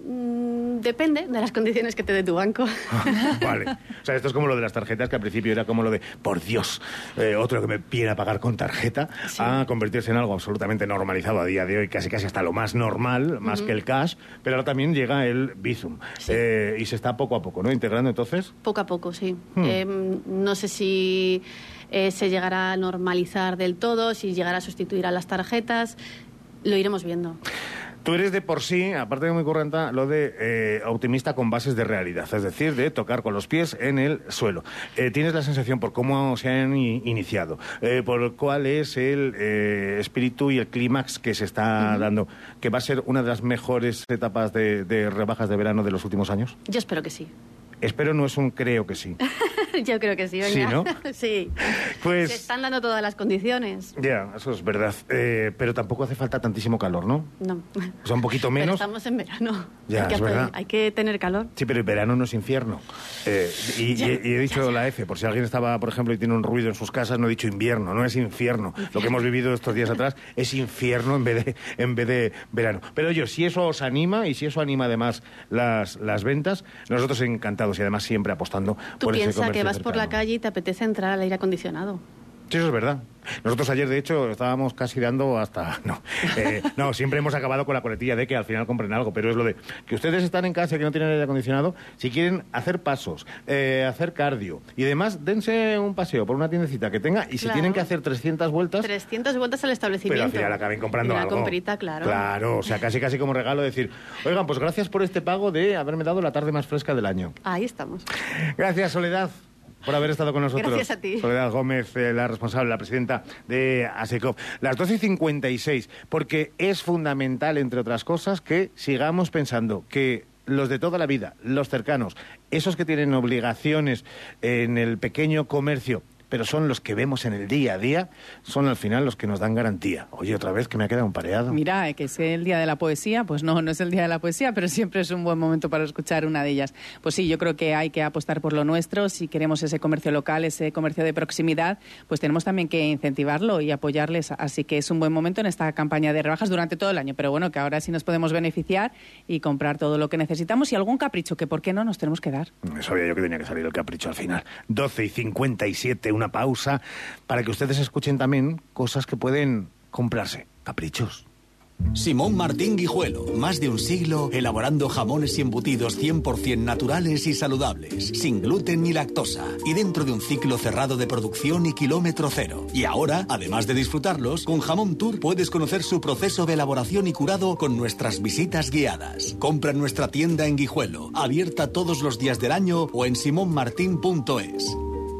Mm, depende de las condiciones que te dé tu banco. Vale. O sea, esto es como lo de las tarjetas, que al principio era como lo de, por Dios, eh, otro que me viene a pagar con tarjeta, Sí. a convertirse en algo absolutamente normalizado a día de hoy, casi casi hasta lo más normal, más Ujú. que el cash, pero ahora también llega el Bizum. Eh, y se está poco a poco, ¿no? Integrando entonces. Poco a poco, sí. Hmm. Eh, no sé si eh, se llegará a normalizar del todo, si llegará a sustituir a las tarjetas. Lo iremos viendo. Tú eres de por sí, aparte de muy corriente, lo de eh, optimista con bases de realidad, es decir, de tocar con los pies en el suelo. Eh, ¿Tienes la sensación por cómo se han i- iniciado, eh, por cuál es el eh, espíritu y el clímax que se está Ujú. dando, que va a ser una de las mejores etapas de, de rebajas de verano de los últimos años? Yo espero que sí. Espero, no es un creo que sí. Yo creo que sí, venga. Sí, ¿no? Sí. Pues- Se están dando todas las condiciones. Ya, eso es verdad. Eh, pero tampoco hace falta tantísimo calor, ¿no? No. O sea, un poquito Pero menos. estamos en verano. Ya, hay, que es hacer- verdad. hay que tener calor. Sí, pero el verano no es infierno. Eh, y, Ya, y- y he dicho la F, por si alguien estaba, por ejemplo, y tiene un ruido en sus casas, no he dicho invierno, no es infierno. Lo que hemos vivido estos días atrás es infierno en vez de, en vez de verano. Pero oye, si eso os anima y si eso anima además las, las ventas, nosotros encantados y además siempre apostando Tú por ese piensas comercio que vas por cercano. la calle y te apetece entrar al aire acondicionado. Sí, eso es verdad. Nosotros ayer, de hecho, estábamos casi dando hasta... No, eh, no, siempre hemos acabado con la coletilla de que al final compren algo, pero es lo de que ustedes están en casa y que no tienen aire acondicionado, si quieren hacer pasos, eh, hacer cardio y demás, dense un paseo por una tiendecita que tenga y si Claro. tienen que hacer trescientas vueltas, trescientas vueltas al establecimiento. pero al final acaben comprando Una algo. comprita, claro. Claro, o sea, casi casi como regalo decir, oigan, pues gracias por este pago de haberme dado la tarde más fresca del año. Ahí estamos. Gracias, Soledad, por haber estado con nosotros. Gracias a ti. Soledad Gómez, eh, la responsable, la presidenta de ASECOP. Las doce y cincuenta y seis, porque es fundamental, entre otras cosas, que sigamos pensando que los de toda la vida, los cercanos, esos que tienen obligaciones en el pequeño comercio, pero son los que vemos en el día a día, son al final los que nos dan garantía. Oye, otra vez que me ha quedado un pareado. Mira, eh, que es el día de la poesía, pues no, no es el día de la poesía, pero siempre es un buen momento para escuchar una de ellas. Pues sí, yo creo que hay que apostar por lo nuestro. Si queremos ese comercio local, ese comercio de proximidad, pues tenemos también que incentivarlo y apoyarles. Así que es un buen momento en esta campaña de rebajas durante todo el año. Pero bueno, que ahora sí nos podemos beneficiar y comprar todo lo que necesitamos y algún capricho que, ¿por qué no?, nos tenemos que dar. Sabía yo que tenía que salir el capricho al final. doce y cincuenta y siete, una pausa para que ustedes escuchen también cosas que pueden comprarse. Caprichos. Simón Martín Guijuelo, más de un siglo elaborando jamones y embutidos cien por ciento naturales y saludables, sin gluten ni lactosa, y dentro de un ciclo cerrado de producción y kilómetro cero. Y ahora, además de disfrutarlos, con Jamón Tour puedes conocer su proceso de elaboración y curado con nuestras visitas guiadas. Compra en nuestra tienda en Guijuelo, abierta todos los días del año, o en simon martin punto es.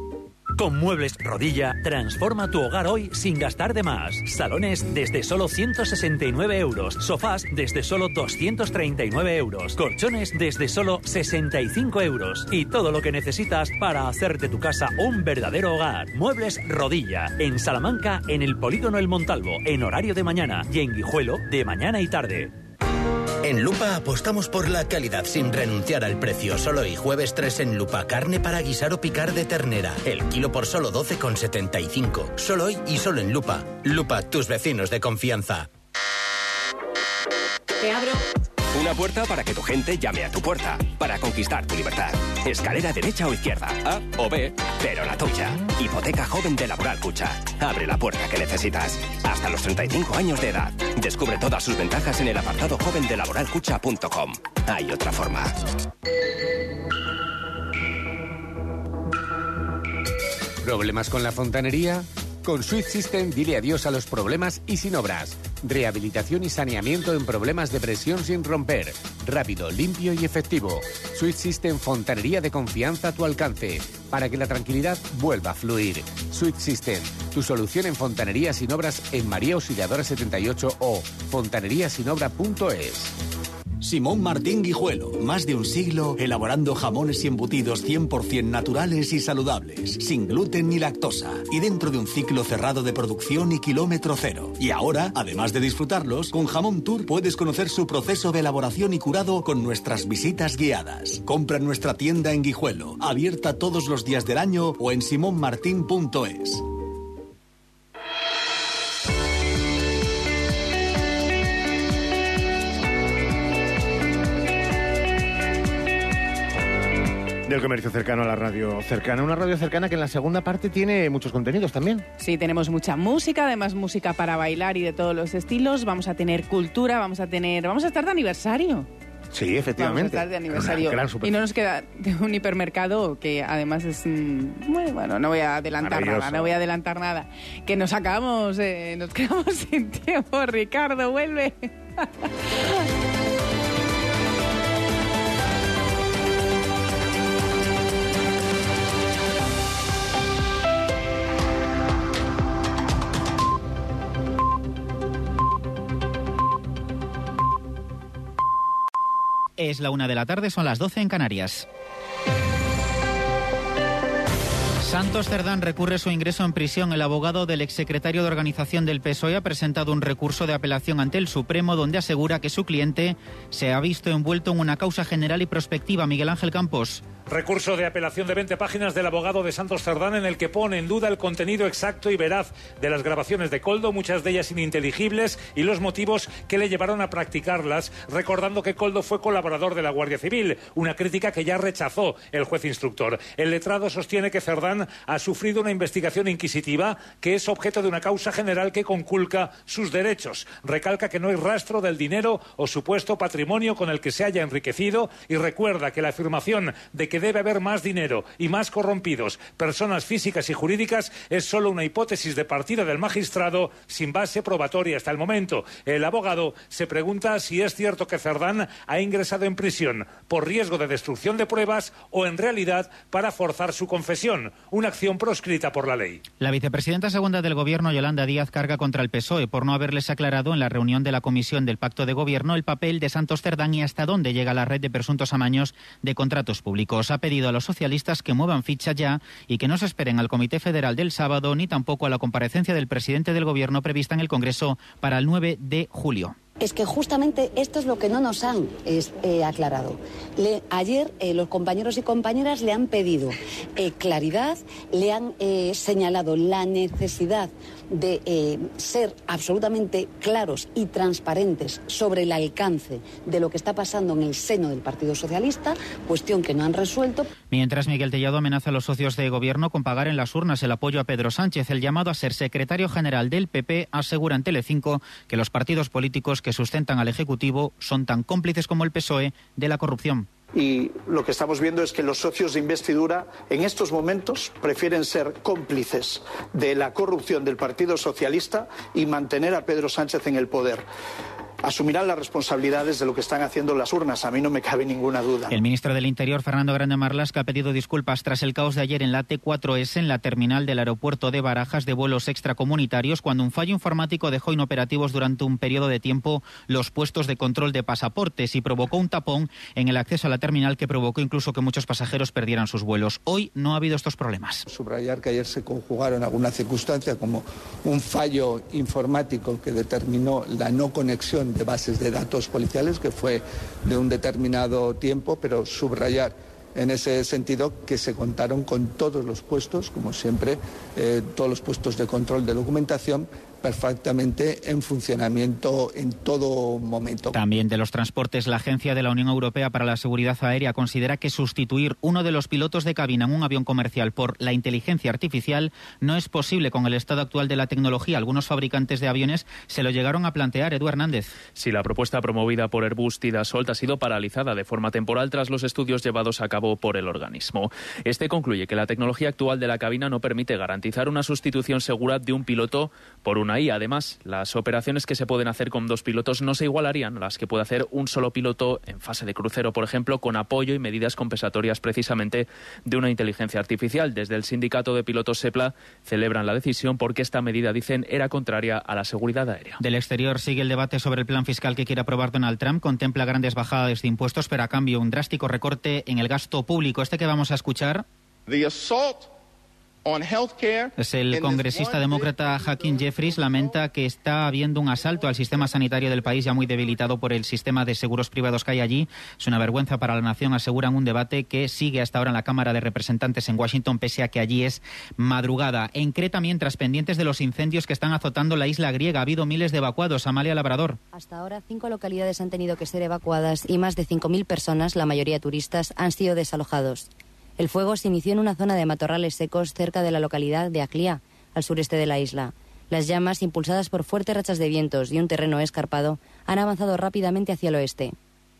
Con Muebles Rodilla, transforma tu hogar hoy sin gastar de más. Salones desde solo ciento sesenta y nueve euros. Sofás desde solo doscientos treinta y nueve euros. Colchones desde solo sesenta y cinco euros. Y todo lo que necesitas para hacer de tu casa un verdadero hogar. Muebles Rodilla. En Salamanca, en el Polígono El Montalvo, en horario de mañana. Y en Guijuelo, de mañana y tarde. En Lupa apostamos por la calidad sin renunciar al precio. Solo hoy jueves tres en Lupa. Carne para guisar o picar de ternera. El kilo por solo doce con setenta y cinco. Solo hoy y solo en Lupa. Lupa, tus vecinos de confianza. Te abro. Una puerta para que tu gente llame a tu puerta. Para conquistar tu libertad. Escalera derecha o izquierda. A o B, pero la tuya. Hipoteca joven de Laboral Cucha. Abre la puerta que necesitas. Hasta los treinta y cinco años de edad. Descubre todas sus ventajas en el apartado joven de laboral cucha punto com. Hay otra forma. ¿Problemas con la fontanería? Con Switch System dile adiós a los problemas y sin obras. Rehabilitación y saneamiento en problemas de presión sin romper. Rápido, limpio y efectivo. Switch System, fontanería de confianza a tu alcance. Para que la tranquilidad vuelva a fluir. Switch System, tu solución en fontanería sin obras en María Auxiliadora setenta y ocho o fontanería sin obra punto es. Simón Martín Guijuelo, más de un siglo elaborando jamones y embutidos cien por ciento naturales y saludables, sin gluten ni lactosa, y dentro de un ciclo cerrado de producción y kilómetro cero. Y ahora, además de disfrutarlos, con Jamón Tour puedes conocer su proceso de elaboración y curado con nuestras visitas guiadas. Compra en nuestra tienda en Guijuelo, abierta todos los días del año, o en simon martin punto es. del comercio cercano a la radio cercana. Una radio cercana que en la segunda parte tiene muchos contenidos también. Sí, tenemos mucha música, además música para bailar y de todos los estilos. Vamos a tener cultura, vamos a tener... Vamos a estar de aniversario. Sí, efectivamente. Vamos a estar de aniversario. Gran y no nos queda de un hipermercado que además es... Muy bueno, no voy a adelantar nada, no voy a adelantar nada. Que nos acabamos, eh, nos quedamos sin tiempo. Ricardo, vuelve. Es la una de la tarde, son las doce en Canarias. Santos Cerdán recurre su ingreso en prisión. El abogado del exsecretario de organización del P S O E ha presentado un recurso de apelación ante el Supremo donde asegura que su cliente se ha visto envuelto en una causa general y prospectiva. Miguel Ángel Campos. Recurso de apelación de veinte páginas del abogado de Santos Cerdán en el que pone en duda el contenido exacto y veraz de las grabaciones de Koldo, muchas de ellas ininteligibles, y los motivos que le llevaron a practicarlas, recordando que Koldo fue colaborador de la Guardia Civil, una crítica que ya rechazó el juez instructor. El letrado sostiene que Cerdán ha sufrido una investigación inquisitiva que es objeto de una causa general que conculca sus derechos. Recalca que no hay rastro del dinero o supuesto patrimonio con el que se haya enriquecido y recuerda que la afirmación de que debe haber más dinero y más corrompidos, personas físicas y jurídicas, es solo una hipótesis de partida del magistrado sin base probatoria hasta el momento. El abogado se pregunta si es cierto que Cerdán ha ingresado en prisión por riesgo de destrucción de pruebas o en realidad para forzar su confesión, una acción proscrita por la ley. La vicepresidenta segunda del Gobierno, Yolanda Díaz, carga contra el P S O E por no haberles aclarado en la reunión de la Comisión del Pacto de Gobierno el papel de Santos Cerdán y hasta dónde llega la red de presuntos amaños de contratos públicos. Ha pedido a los socialistas que muevan ficha ya y que no se esperen al Comité Federal del sábado ni tampoco a la comparecencia del presidente del Gobierno prevista en el Congreso para el nueve de julio. Es que justamente esto es lo que no nos han es, eh, aclarado. Le, ayer eh, los compañeros y compañeras le han pedido eh, claridad, le han eh, señalado la necesidad de eh, ser absolutamente claros y transparentes sobre el alcance de lo que está pasando en el seno del Partido Socialista, cuestión que no han resuelto. Mientras, Miguel Tellado amenaza a los socios de Gobierno con pagar en las urnas el apoyo a Pedro Sánchez. El llamado a ser secretario general del P P asegura en Telecinco que los partidos políticos que sustentan al Ejecutivo son tan cómplices como el P S O E de la corrupción. Y lo que estamos viendo es que los socios de investidura en estos momentos prefieren ser cómplices de la corrupción del Partido Socialista y mantener a Pedro Sánchez en el poder. Asumirán las responsabilidades de lo que están haciendo las urnas, a mí no me cabe ninguna duda. El ministro del Interior, Fernando Grande Marlaska, ha pedido disculpas tras el caos de ayer en la T cuatro ese en la terminal del aeropuerto de Barajas de vuelos extracomunitarios, cuando un fallo informático dejó inoperativos durante un periodo de tiempo los puestos de control de pasaportes y provocó un tapón en el acceso a la terminal que provocó incluso que muchos pasajeros perdieran sus vuelos. Hoy no ha habido estos problemas. Subrayar que ayer se conjugaron algunas circunstancias como un fallo informático que determinó la no conexión de bases de datos policiales, que fue de un determinado tiempo, pero subrayar en ese sentido que se contaron con todos los puestos, como siempre, eh, todos los puestos de control de documentación perfectamente en funcionamiento en todo momento. También de los transportes, la Agencia de la Unión Europea para la Seguridad Aérea considera que sustituir uno de los pilotos de cabina en un avión comercial por la inteligencia artificial no es posible con el estado actual de la tecnología. Algunos fabricantes de aviones se lo llegaron a plantear. Edu Hernández. Sí, la propuesta promovida por Airbus y Dassault ha sido paralizada de forma temporal tras los estudios llevados a cabo por el organismo. Este concluye que la tecnología actual de la cabina no permite garantizar una sustitución segura de un piloto por una I A. Además, las operaciones que se pueden hacer con dos pilotos no se igualarían a las que puede hacer un solo piloto en fase de crucero, por ejemplo, con apoyo y medidas compensatorias precisamente de una inteligencia artificial. Desde el sindicato de pilotos SEPLA celebran la decisión porque esta medida, dicen, era contraria a la seguridad aérea. Del exterior sigue el debate sobre el plan fiscal que quiere aprobar Donald Trump. Contempla grandes bajadas de impuestos, pero a cambio un drástico recorte en el gasto público. Este que vamos a escuchar es el congresista demócrata Hakeem Jeffries. Lamenta que está habiendo un asalto al sistema sanitario del país, ya muy debilitado por el sistema de seguros privados que hay allí. Es una vergüenza para la nación, aseguran. Un debate que sigue hasta ahora en la Cámara de Representantes en Washington, pese a que allí es madrugada. En Creta, mientras, pendientes de los incendios que están azotando la isla griega, ha habido miles de evacuados. Amalia Labrador. Hasta ahora, cinco localidades han tenido que ser evacuadas y más de cinco mil personas, la mayoría turistas, han sido desalojados. El fuego se inició en una zona de matorrales secos cerca de la localidad de Aglia, al sureste de la isla. Las llamas, impulsadas por fuertes rachas de vientos y un terreno escarpado, han avanzado rápidamente hacia el oeste.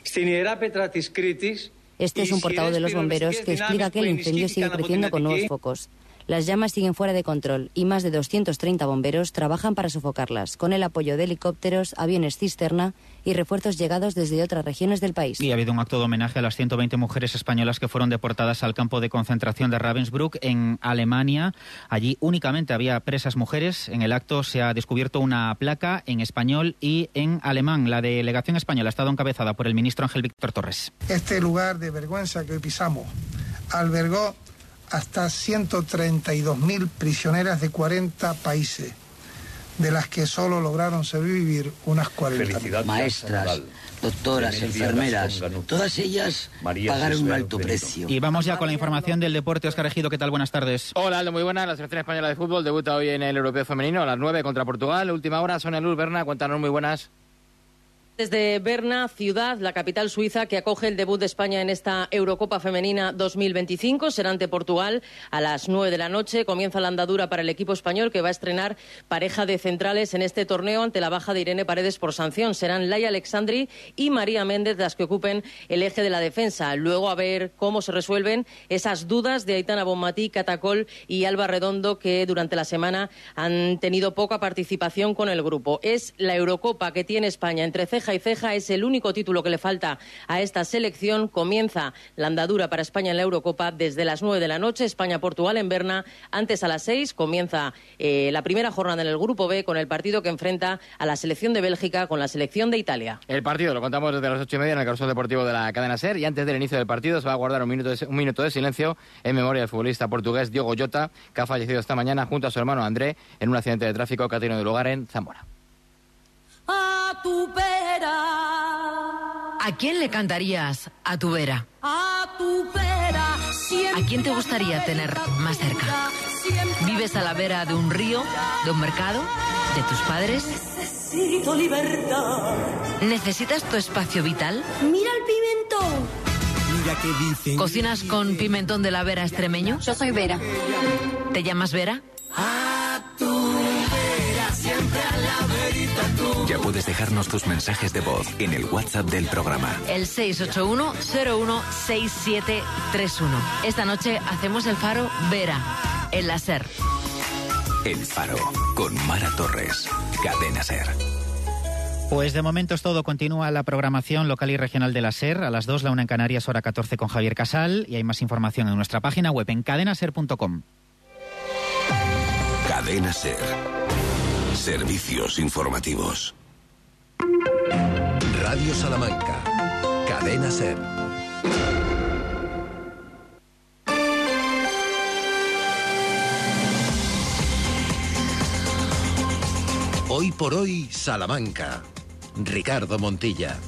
Este es un portavoz de los bomberos que explica que el incendio sigue creciendo con nuevos focos. Las llamas siguen fuera de control y más de doscientos treinta bomberos trabajan para sofocarlas, con el apoyo de helicópteros, aviones cisterna y refuerzos llegados desde otras regiones del país. Y ha habido un acto de homenaje a las ciento veinte mujeres españolas que fueron deportadas al campo de concentración de Ravensbrück, en Alemania. Allí únicamente había presas mujeres. En el acto se ha descubierto una placa en español y en alemán. La delegación española ha estado encabezada por el ministro Ángel Víctor Torres. Este lugar de vergüenza que hoy pisamos albergó hasta ciento treinta y dos mil prisioneras de cuarenta países, de las que solo lograron sobrevivir unas cuarenta. Maestras, doctoras, enfermeras, todas ellas pagaron un alto precio. Y vamos ya con la información del deporte. Óscar Ejido, ¿qué tal? Buenas tardes. Hola, Aldo, muy buenas. La selección española de fútbol debuta hoy en el Europeo Femenino a las nueve contra Portugal. Última hora, Sonia Luz Berna, cuéntanos, muy buenas. Desde Berna, ciudad, la capital suiza, que acoge el debut de España en esta Eurocopa Femenina dos mil veinticinco, será ante Portugal a las nueve de la noche. Comienza la andadura para el equipo español, que va a estrenar pareja de centrales en este torneo ante la baja de Irene Paredes por sanción. Serán Laia Alexandri y María Méndez las que ocupen el eje de la defensa. Luego a ver cómo se resuelven esas dudas de Aitana Bonmatí, Catacol y Alba Redondo, que durante la semana han tenido poca participación con el grupo. Es la Eurocopa que tiene España entre ceja y ceja, es el único título que le falta a esta selección. Comienza la andadura para España en la Eurocopa desde las nueve de la noche. España-Portugal en Berna. Antes, a las seis, comienza eh, la primera jornada en el Grupo B con el partido que enfrenta a la selección de Bélgica con la selección de Italia. El partido lo contamos desde las ocho y media en el Carousel Deportivo de la cadena SER, y antes del inicio del partido se va a guardar un minuto de, un minuto de silencio en memoria del futbolista portugués Diogo Jota, que ha fallecido esta mañana junto a su hermano André en un accidente de tráfico que ha tenido lugar en Zamora. A tu vera. ¿A quién le cantarías a tu vera? A tu vera. ¿A quién te gustaría tener más cerca? ¿Vives a la vera de un río, de un mercado, de tus padres? Necesito libertad. ¿Necesitas tu espacio vital? Mira el pimentón. Mira qué dicen. ¿Cocinas con pimentón de la Vera extremeño? Yo soy Vera. ¿Te llamas Vera? A tu vera, siempre a la verita tú. Ya puedes dejarnos tus mensajes de voz en el WhatsApp del programa. El seis ocho uno cero uno seis siete tres uno. Esta noche hacemos el faro Vera, en la SER. El Faro, con Mara Torres, Cadena SER. Pues de momento es todo. Continúa la programación local y regional de la SER. A las dos, la una en Canarias, hora catorce, con Javier Casal. Y hay más información en nuestra página web en cadena ser punto com. Cadena SER. Servicios informativos. Radio Salamanca. Cadena SER. Hoy por hoy, Salamanca. Ricardo Montilla.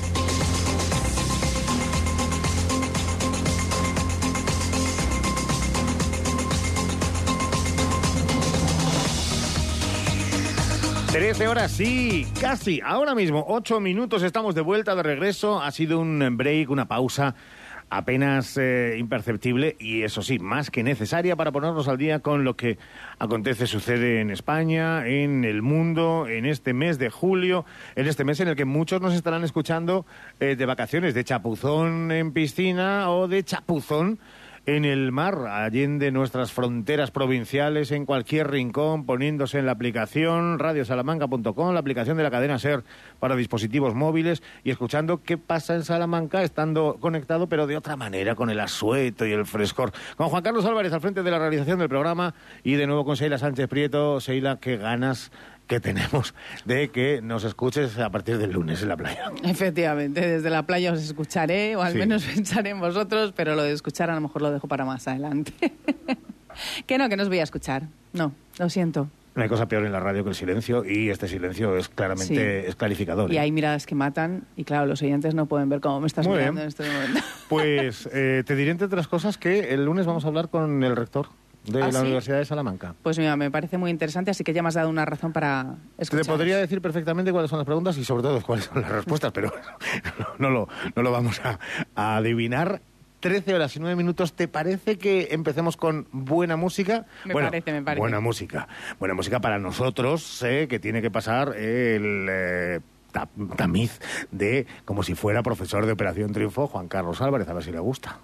Trece horas, sí, casi, ahora mismo, ocho minutos, estamos de vuelta, de regreso. Ha sido un break, una pausa apenas eh, imperceptible y, eso sí, más que necesaria para ponernos al día con lo que acontece, sucede en España, en el mundo, en este mes de julio, en este mes en el que muchos nos estarán escuchando eh, de vacaciones, de chapuzón en piscina o de chapuzón en el mar, allende nuestras fronteras provinciales, en cualquier rincón, poniéndose en la aplicación radio salamanca punto com, la aplicación de la cadena SER para dispositivos móviles, y escuchando qué pasa en Salamanca, estando conectado, pero de otra manera, con el asueto y el frescor. Con Juan Carlos Álvarez al frente de la realización del programa, y de nuevo con Seila Sánchez Prieto. Seila, qué ganas que tenemos de que nos escuches a partir del lunes en la playa. Efectivamente, desde la playa os escucharé, o al sí. menos pensaré en vosotros, pero lo de escuchar a lo mejor lo dejo para más adelante. Que no, que no os voy a escuchar. No, lo siento. No hay cosa peor en la radio que el silencio, y este silencio es claramente sí. es clarificador. Y ¿eh? hay miradas que matan, y claro, los oyentes no pueden ver cómo me estás Muy mirando bien. en este momento. Pues eh, te diré, entre otras cosas, que el lunes vamos a hablar con el rector de ¿Ah, la sí? Universidad de Salamanca. Pues mira, me parece muy interesante, así que ya me has dado una razón para escuchar. Te podría decir perfectamente cuáles son las preguntas y sobre todo cuáles son las respuestas, pero no, no, lo, no lo vamos a, a adivinar trece horas y nueve minutos. ¿Te parece que empecemos con buena música? Me bueno, parece, me parece. Buena música. Buena música para nosotros, eh, que tiene que pasar el eh, ta- tamiz de, como si fuera profesor de Operación Triunfo, Juan Carlos Álvarez. A ver si le gusta.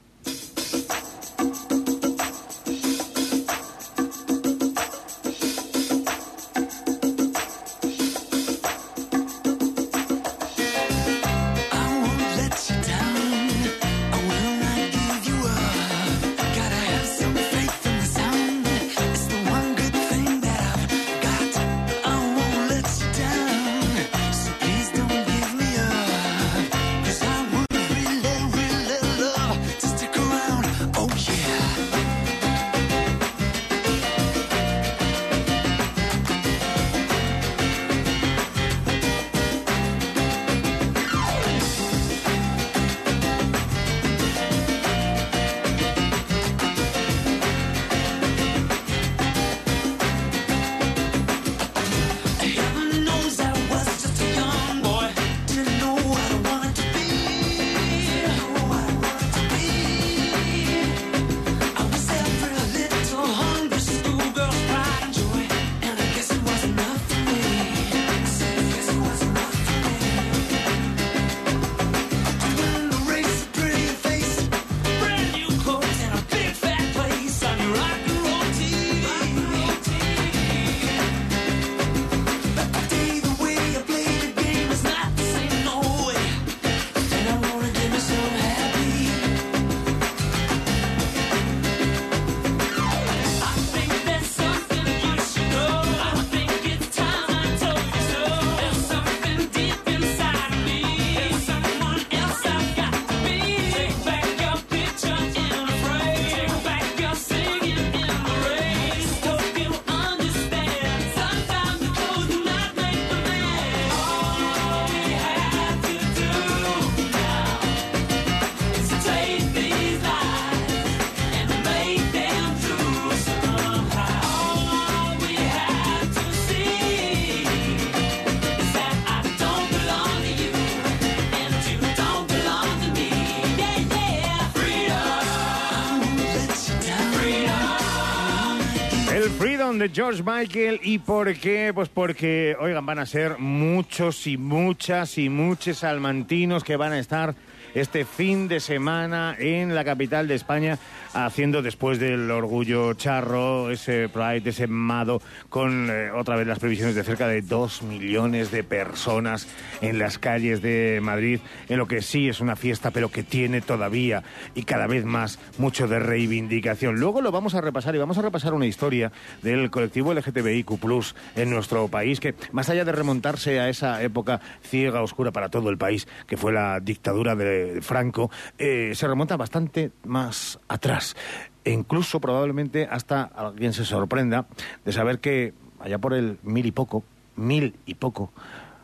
De George Michael. ¿Y por qué? Pues porque, oigan, van a ser muchos y muchas y muchos salmantinos que van a estar este fin de semana en la capital de España, haciendo, después del Orgullo Charro, ese Pride, ese Mado, con eh, otra vez las previsiones de cerca de dos millones de personas en las calles de Madrid, en lo que sí es una fiesta, pero que tiene todavía y cada vez más mucho de reivindicación. Luego lo vamos a repasar, y vamos a repasar una historia del colectivo L G T B I Q plus, en nuestro país, que más allá de remontarse a esa época ciega, oscura para todo el país, que fue la dictadura de Franco, eh, se remonta bastante más atrás, e incluso probablemente hasta alguien se sorprenda de saber que allá por el mil y poco, mil y poco,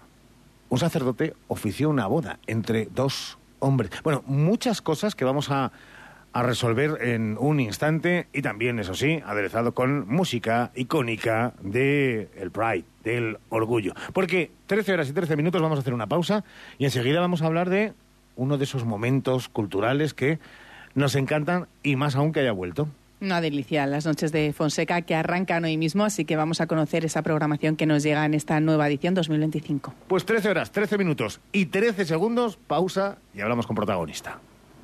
un sacerdote ofició una boda entre dos hombres. Bueno, muchas cosas que vamos a, a resolver en un instante, y también, eso sí, aderezado con música icónica de el Pride, del Orgullo. Porque trece horas y trece minutos, vamos a hacer una pausa y enseguida vamos a hablar de uno de esos momentos culturales que nos encantan, y más aún que haya vuelto. Una delicia, las noches de Fonseca, que arrancan hoy mismo, así que vamos a conocer esa programación que nos llega en esta nueva edición dos mil veinticinco. Pues trece horas, trece minutos y trece segundos, pausa y hablamos con protagonista.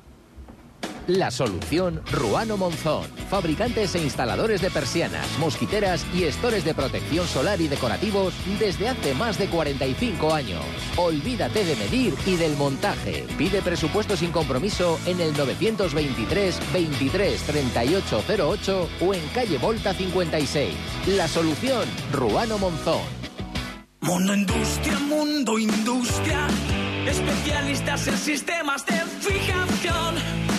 La solución Ruano Monzón. Fabricantes e instaladores de persianas, mosquiteras y estores de protección solar y decorativos desde hace más de cuarenta y cinco años. Olvídate de medir y del montaje. Pide presupuesto sin compromiso en el novecientos veintitrés veintitrés treinta y ocho cero ocho o en calle Volta cincuenta y seis. La solución Ruano Monzón. Mundo Industria, Mundo Industria. Especialistas en sistemas de fijación.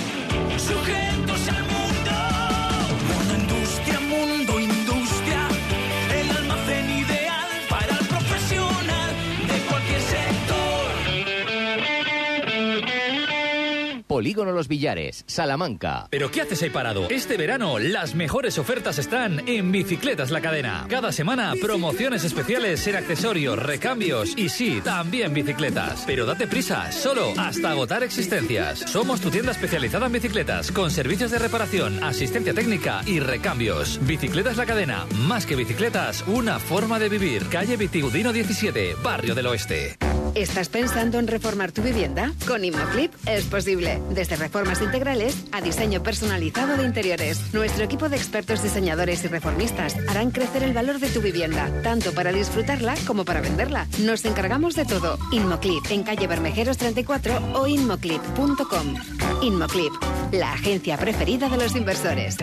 Sujetos al mundo. Mundo Industria, Mundo Industria. El almacén ideal para el profesional de cualquier sector. Polígono Los Villares, Salamanca. ¿Pero qué haces ahí parado? Este verano las mejores ofertas están en Bicicletas La Cadena. Cada semana promociones especiales en accesorios, recambios y sí, también bicicletas. Pero date prisa, solo hasta agotar existencias. Somos tu tienda especializada en bicicletas, con servicios de reparación, asistencia técnica y recambios. Bicicletas La Cadena, más que bicicletas, una forma de vivir. Calle Vitigudino diecisiete, Barrio del Oeste. ¿Estás pensando en reformar tu vivienda? Con Inmoclip es posible. Desde reformas integrales a diseño personalizado de interiores. Nuestro equipo de expertos diseñadores y reformistas harán crecer el valor de tu vivienda, tanto para disfrutarla como para venderla. Nos encargamos de todo. Inmoclip, en calle Bermejeros treinta y cuatro o inmoclip punto com. Inmoclip, la agencia preferida de los inversores.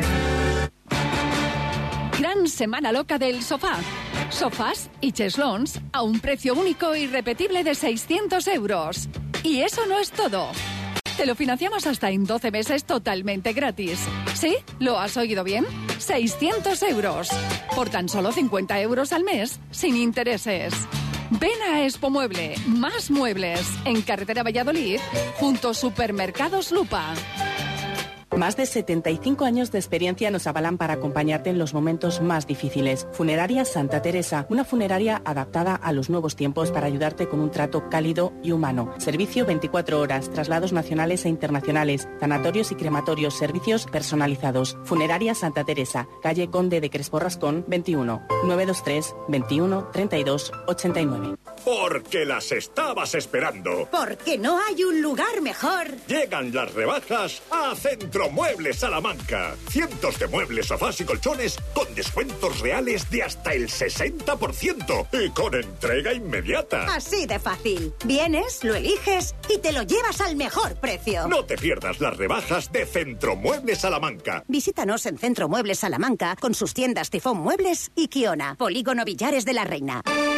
Gran semana loca del sofá. Sofás y cheslons a un precio único e irrepetible de seiscientos euros. Y eso no es todo. Te lo financiamos hasta en doce meses totalmente gratis. ¿Sí? ¿Lo has oído bien? seiscientos euros. Por tan solo cincuenta euros al mes, sin intereses. Ven a Expo Mueble, más muebles, en Carretera Valladolid, junto a Supermercados Lupa. Más de setenta y cinco años de experiencia nos avalan para acompañarte en los momentos más difíciles. Funeraria Santa Teresa, una funeraria adaptada a los nuevos tiempos para ayudarte con un trato cálido y humano. Servicio veinticuatro horas, traslados nacionales e internacionales, sanatorios y crematorios, servicios personalizados. Funeraria Santa Teresa, calle Conde de Crespo Rascón, veintiuno, nueve dos tres, veintiuno, treinta y dos, ochenta y nueve. Porque las estabas esperando. Porque no hay un lugar mejor. Llegan las rebajas a Centro Muebles Salamanca. Cientos de muebles, sofás y colchones con descuentos reales de hasta el sesenta por ciento y con entrega inmediata. Así de fácil. Vienes, lo eliges y te lo llevas al mejor precio. No te pierdas las rebajas de Centro Muebles Salamanca. Visítanos en Centro Muebles Salamanca con sus tiendas Tifón Muebles y Kiona. Polígono Villares de la Reina.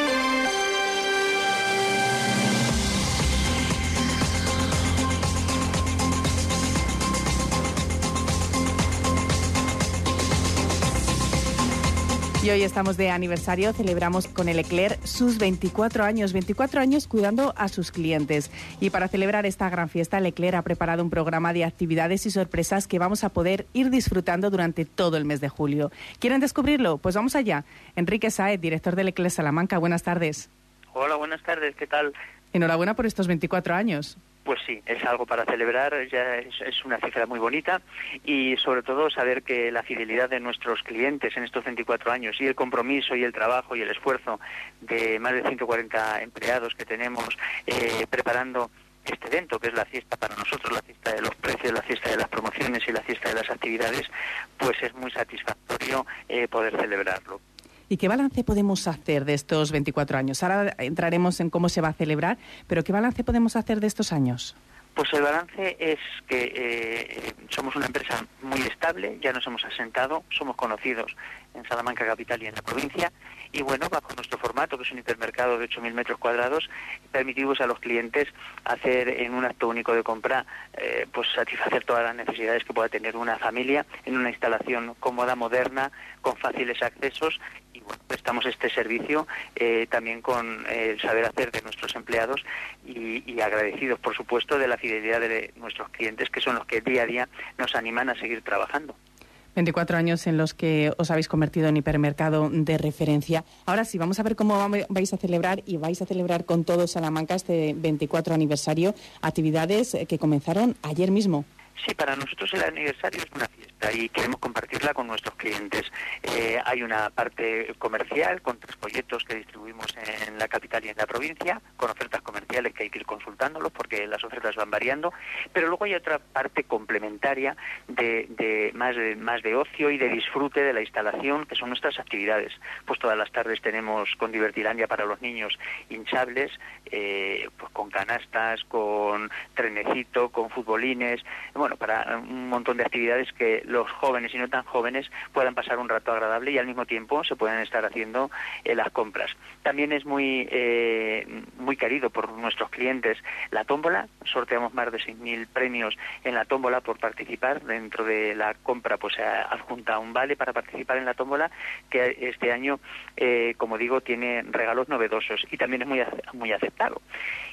Y hoy estamos de aniversario, celebramos con el Eclair sus veinticuatro años, veinticuatro años cuidando a sus clientes. Y para celebrar esta gran fiesta, el Eclair ha preparado un programa de actividades y sorpresas que vamos a poder ir disfrutando durante todo el mes de julio. ¿Quieren descubrirlo? Pues vamos allá. Enrique Saez, director del Eclair Salamanca, buenas tardes. Hola, buenas tardes, ¿qué tal? Enhorabuena por estos veinticuatro años. Pues sí, es algo para celebrar, ya es, es una cifra muy bonita y sobre todo saber que la fidelidad de nuestros clientes en estos veinticuatro años y el compromiso y el trabajo y el esfuerzo de más de ciento cuarenta empleados que tenemos eh, preparando este evento, que es la fiesta para nosotros, la fiesta de los precios, la fiesta de las promociones y la fiesta de las actividades, pues es muy satisfactorio eh, poder celebrarlo. ¿Y qué balance podemos hacer de estos veinticuatro años? Ahora entraremos en cómo se va a celebrar, pero ¿qué balance podemos hacer de estos años? Pues el balance es que eh, somos una empresa muy estable, ya nos hemos asentado, somos conocidos en Salamanca capital y en la provincia, y bueno, bajo nuestro formato, que es un hipermercado de ocho mil metros cuadrados, permitimos a los clientes hacer en un acto único de compra, eh, pues satisfacer todas las necesidades que pueda tener una familia en una instalación cómoda, moderna, con fáciles accesos, y bueno, prestamos este servicio eh, también con eh, el saber hacer de nuestros empleados y, y agradecidos, por supuesto, de la fidelidad de nuestros clientes, que son los que día a día nos animan a seguir trabajando. veinticuatro años en los que os habéis convertido en hipermercado de referencia. Ahora sí, vamos a ver cómo vais a celebrar, y vais a celebrar con todo Salamanca este veinticuatro aniversario, actividades que comenzaron ayer mismo. Sí, para nosotros el aniversario es una fiesta y queremos compartirla con nuestros clientes. Eh, hay una parte comercial con tres folletos que distribuimos en la capital y en la provincia, con ofertas comerciales que hay que ir consultándolos porque las ofertas van variando, pero luego hay otra parte complementaria de, de, más, de más de ocio y de disfrute de la instalación, que son nuestras actividades. Pues todas las tardes tenemos con Divertilandia para los niños hinchables, eh, pues con canastas, con trenecito, con futbolines, bueno, para un montón de actividades que los jóvenes y no tan jóvenes puedan pasar un rato agradable y al mismo tiempo se puedan estar haciendo eh, las compras. También es muy eh, muy querido por nuestros clientes la tómbola. Sorteamos más de seis mil premios en la tómbola por participar. Dentro de la compra pues se adjunta un vale para participar en la tómbola, que este año, eh, como digo, tiene regalos novedosos y también es muy muy aceptado.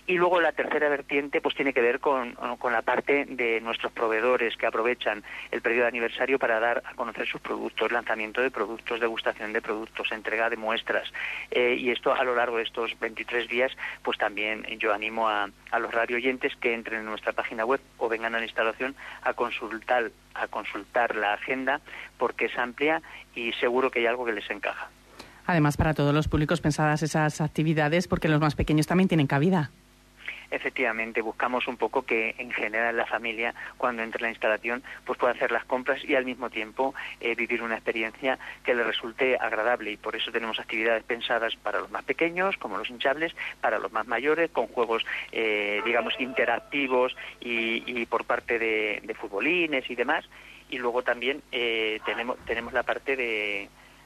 Y luego la tercera vertiente pues tiene que ver con, con la parte de nuestros proveedores que aprovechan el periodo de aniversario para dar a conocer sus productos, lanzamiento de productos, degustación de productos, entrega de muestras. Eh, y esto a lo largo de estos veintitrés días, pues también yo animo a, a los radioyentes que entren en nuestra página web o vengan a la instalación a consultar, a consultar la agenda, porque es amplia y seguro que hay algo que les encaja. Además, para todos los públicos pensadas esas actividades, porque los más pequeños también tienen cabida. Efectivamente, buscamos un poco que en general la familia, cuando entre en la instalación, pues pueda hacer las compras y al mismo tiempo eh, vivir una experiencia que le resulte agradable, y por eso tenemos actividades pensadas para los más pequeños, como los hinchables, para los más mayores, con juegos, eh, digamos, interactivos y, y por parte de, de futbolines y demás, y luego también eh, tenemos, tenemos la parte de,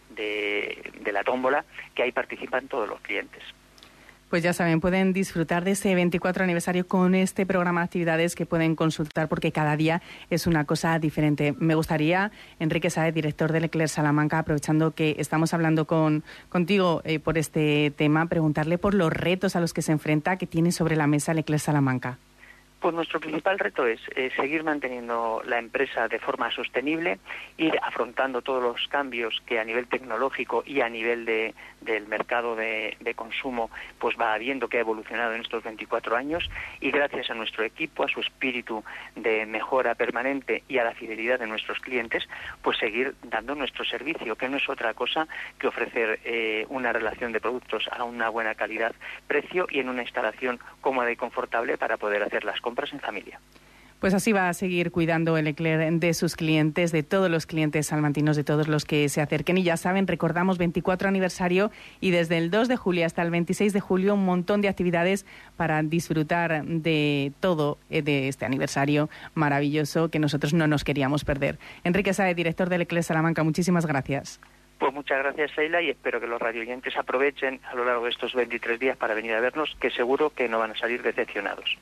de, de la tómbola, que ahí participan todos los clientes. Pues ya saben, pueden disfrutar de ese veinticuatro aniversario con este programa de actividades que pueden consultar, porque cada día es una cosa diferente. Me gustaría, Enrique Sáez, director de Leclerc Salamanca, aprovechando que estamos hablando con contigo eh, por este tema, preguntarle por los retos a los que se enfrenta, que tiene sobre la mesa Leclerc Salamanca. Pues nuestro principal reto es eh, seguir manteniendo la empresa de forma sostenible, ir afrontando todos los cambios que a nivel tecnológico y a nivel de, del mercado de, de consumo pues va habiendo, que ha evolucionado en estos veinticuatro años, y gracias a nuestro equipo, a su espíritu de mejora permanente y a la fidelidad de nuestros clientes, pues seguir dando nuestro servicio, que no es otra cosa que ofrecer eh, una relación de productos a una buena calidad, precio y en una instalación cómoda y confortable para poder hacer las compras en familia. Pues así va a seguir cuidando el Leclerc de sus clientes, de todos los clientes salmantinos, de todos los que se acerquen. Y ya saben, recordamos veinticuatro aniversario, y desde el dos de julio hasta el veintiséis de julio un montón de actividades para disfrutar de todo de este aniversario maravilloso que nosotros no nos queríamos perder. Enrique Sáez, director de Leclerc Salamanca, muchísimas gracias. Pues muchas gracias, Sheila, y espero que los radioyentes aprovechen a lo largo de estos veintitrés días para venir a vernos, que seguro que no van a salir decepcionados.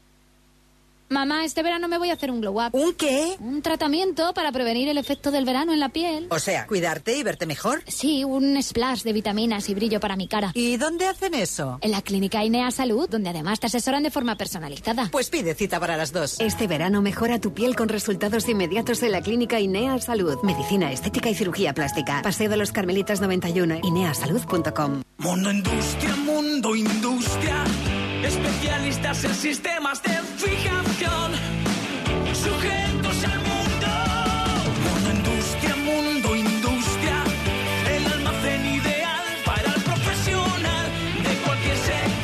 Mamá, este verano me voy a hacer un glow up. ¿Un qué? Un tratamiento para prevenir el efecto del verano en la piel. O sea, ¿cuidarte y verte mejor? Sí, un splash de vitaminas y brillo para mi cara. ¿Y dónde hacen eso? En la clínica Inea Salud, donde además te asesoran de forma personalizada. Pues pide cita para las dos. Este verano mejora tu piel con resultados inmediatos en la clínica Inea Salud. Medicina estética y cirugía plástica. Paseo de los Carmelitas noventa y uno, inea salud punto com. Mundo Industria, Mundo Industria. Especialistas en sistemas de fijación, sujetos al mundo. Mundo Industria, Mundo Industria, el almacén ideal para el profesional de cualquier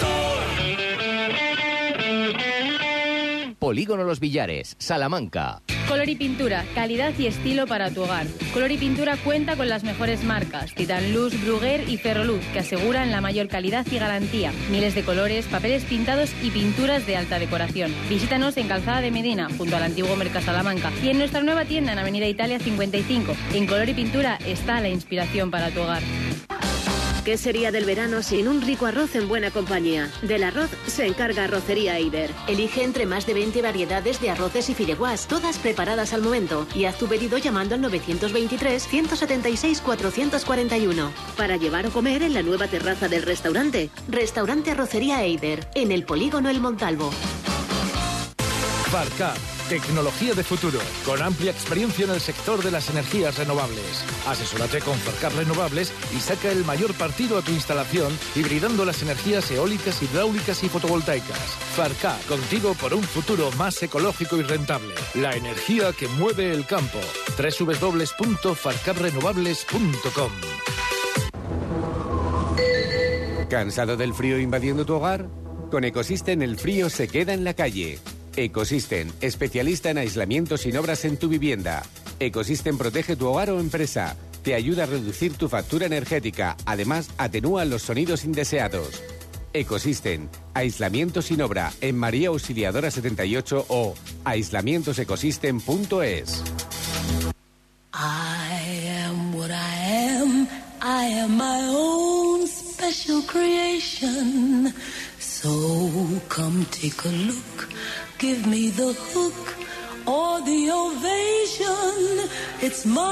sector. Polígono Los Villares, Salamanca. Color y Pintura, calidad y estilo para tu hogar. Color y Pintura cuenta con las mejores marcas, Titanluz, Bruguer y Ferroluz, que aseguran la mayor calidad y garantía. Miles de colores, papeles pintados y pinturas de alta decoración. Visítanos en Calzada de Medina, junto al antiguo Mercado Salamanca, y en nuestra nueva tienda en Avenida Italia cincuenta y cinco. En Color y Pintura está la inspiración para tu hogar. ¿Qué sería del verano sin un rico arroz en buena compañía? Del arroz se encarga Arrocería Eider. Elige entre más de veinte variedades de arroces y fideuás, todas preparadas al momento, y haz tu pedido llamando al novecientos veintitrés, ciento setenta y seis, cuatrocientos cuarenta y uno. Para llevar o comer en la nueva terraza del restaurante. Restaurante Arrocería Eider, en el Polígono El Montalvo. Farcap, tecnología de futuro, con amplia experiencia en el sector de las energías renovables. Asesórate con Farcap Renovables y saca el mayor partido a tu instalación, hibridando las energías eólicas, hidráulicas y fotovoltaicas. Farcap, contigo por un futuro más ecológico y rentable. La energía que mueve el campo. doble u doble u doble u punto farcap renovables punto com. ¿Cansado del frío invadiendo tu hogar? Con Ecosystem el frío se queda en la calle. Ecosystem, especialista en aislamiento sin obras en tu vivienda. Ecosystem protege tu hogar o empresa. Te ayuda a reducir tu factura energética. Además, atenúa los sonidos indeseados. Ecosystem, aislamiento sin obra en María Auxiliadora setenta y ocho o aislamientos ecosystem punto es. I am what I am. I am my own special creation. So come take a look. Give me the hook or the ovation. It's my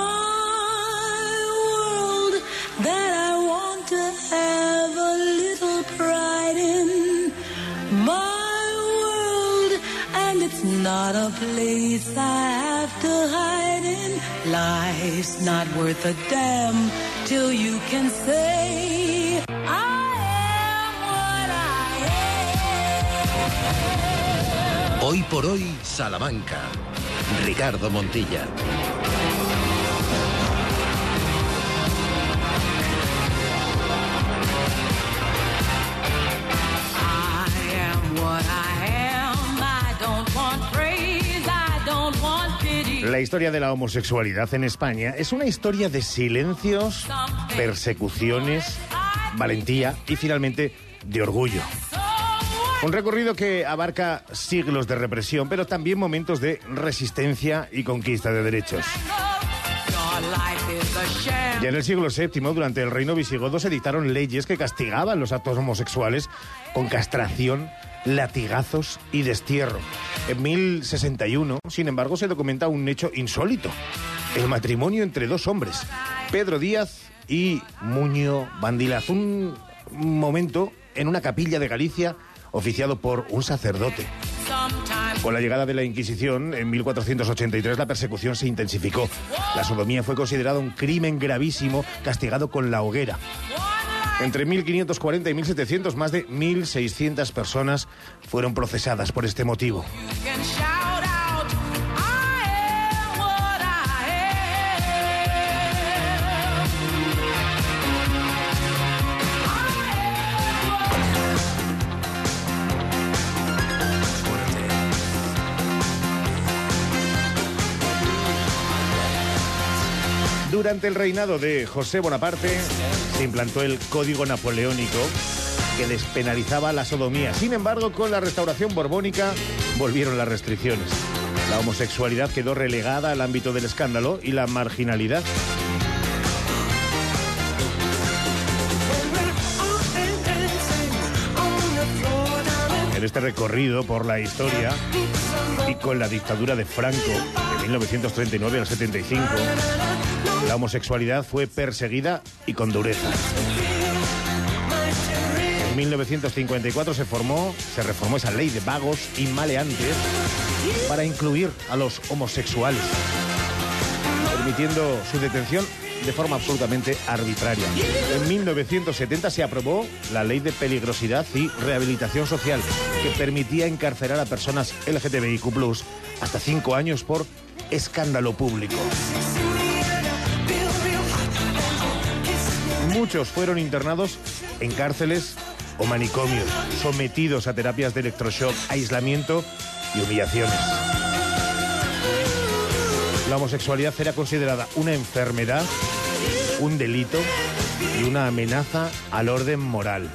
world that I want to have a little pride in. My not a place I have to hide in. Life's not worth a damn till you can say I am what I am. Hoy por hoy, Salamanca. Ricardo Montilla. La historia de la homosexualidad en España es una historia de silencios, persecuciones, valentía y finalmente de orgullo. Un recorrido que abarca siglos de represión, pero también momentos de resistencia y conquista de derechos. Ya en el siglo séptimo, durante el reino visigodo, se dictaron leyes que castigaban los actos homosexuales con castración, latigazos y destierro. En mil sesenta y uno, sin embargo, se documenta un hecho insólito: el matrimonio entre dos hombres, Pedro Díaz y Muño Bandilaz. Un momento en una capilla de Galicia oficiado por un sacerdote. Con la llegada de la Inquisición, en mil cuatrocientos ochenta y tres, la persecución se intensificó. La sodomía fue considerada un crimen gravísimo, castigado con la hoguera. Entre mil quinientos cuarenta y mil setecientos, más de mil seiscientas personas fueron procesadas por este motivo. Durante el reinado de José Bonaparte se implantó el Código Napoleónico, que despenalizaba la sodomía. Sin embargo, con la restauración borbónica volvieron las restricciones. La homosexualidad quedó relegada al ámbito del escándalo y la marginalidad. En este recorrido por la historia y con la dictadura de Franco de mil novecientos treinta y nueve al setenta y cinco, la homosexualidad fue perseguida y con dureza. En mil novecientos cincuenta y cuatro se formó, se reformó esa ley de vagos y maleantes para incluir a los homosexuales, permitiendo su detención de forma absolutamente arbitraria. En mil novecientos setenta se aprobó la Ley de Peligrosidad y Rehabilitación Social, que permitía encarcelar a personas L G T B I Q plus, hasta cinco años por escándalo público. Muchos fueron internados en cárceles o manicomios, sometidos a terapias de electroshock, aislamiento y humillaciones. La homosexualidad era considerada una enfermedad, un delito y una amenaza al orden moral.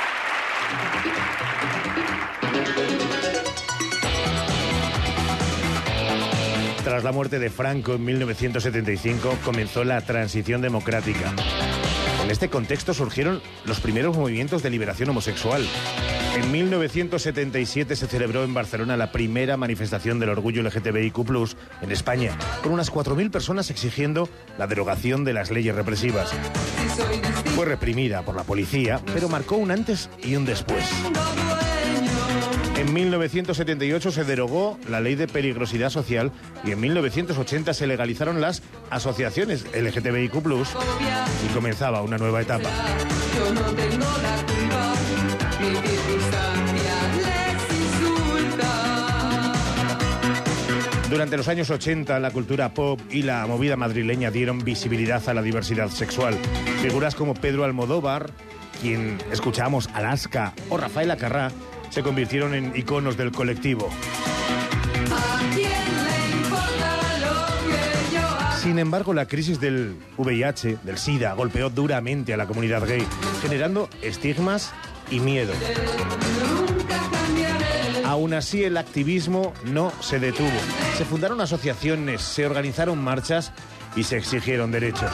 Tras la muerte de Franco en mil novecientos setenta y cinco, comenzó la transición democrática. En este contexto surgieron los primeros movimientos de liberación homosexual. En mil novecientos setenta y siete se celebró en Barcelona la primera manifestación del orgullo L G T B I Q plus en España, con unas cuatro mil personas exigiendo la derogación de las leyes represivas. Fue reprimida por la policía, pero marcó un antes y un después. En mil novecientos setenta y ocho se derogó la Ley de Peligrosidad Social y en mil novecientos ochenta se legalizaron las asociaciones L G T B I Q plus, y comenzaba una nueva etapa. Yo no tengo la culpa, mi circunstancia les insulta. Durante los años ochenta, la cultura pop y la movida madrileña dieron visibilidad a la diversidad sexual. Figuras como Pedro Almodóvar, quien escuchamos Alaska, o Rafael Acarrá, se convirtieron en iconos del colectivo. Sin embargo, la crisis del V I H, del SIDA, golpeó duramente a la comunidad gay, generando estigmas y miedo. Aún así, el activismo no se detuvo. Se fundaron asociaciones, se organizaron marchas y se exigieron derechos.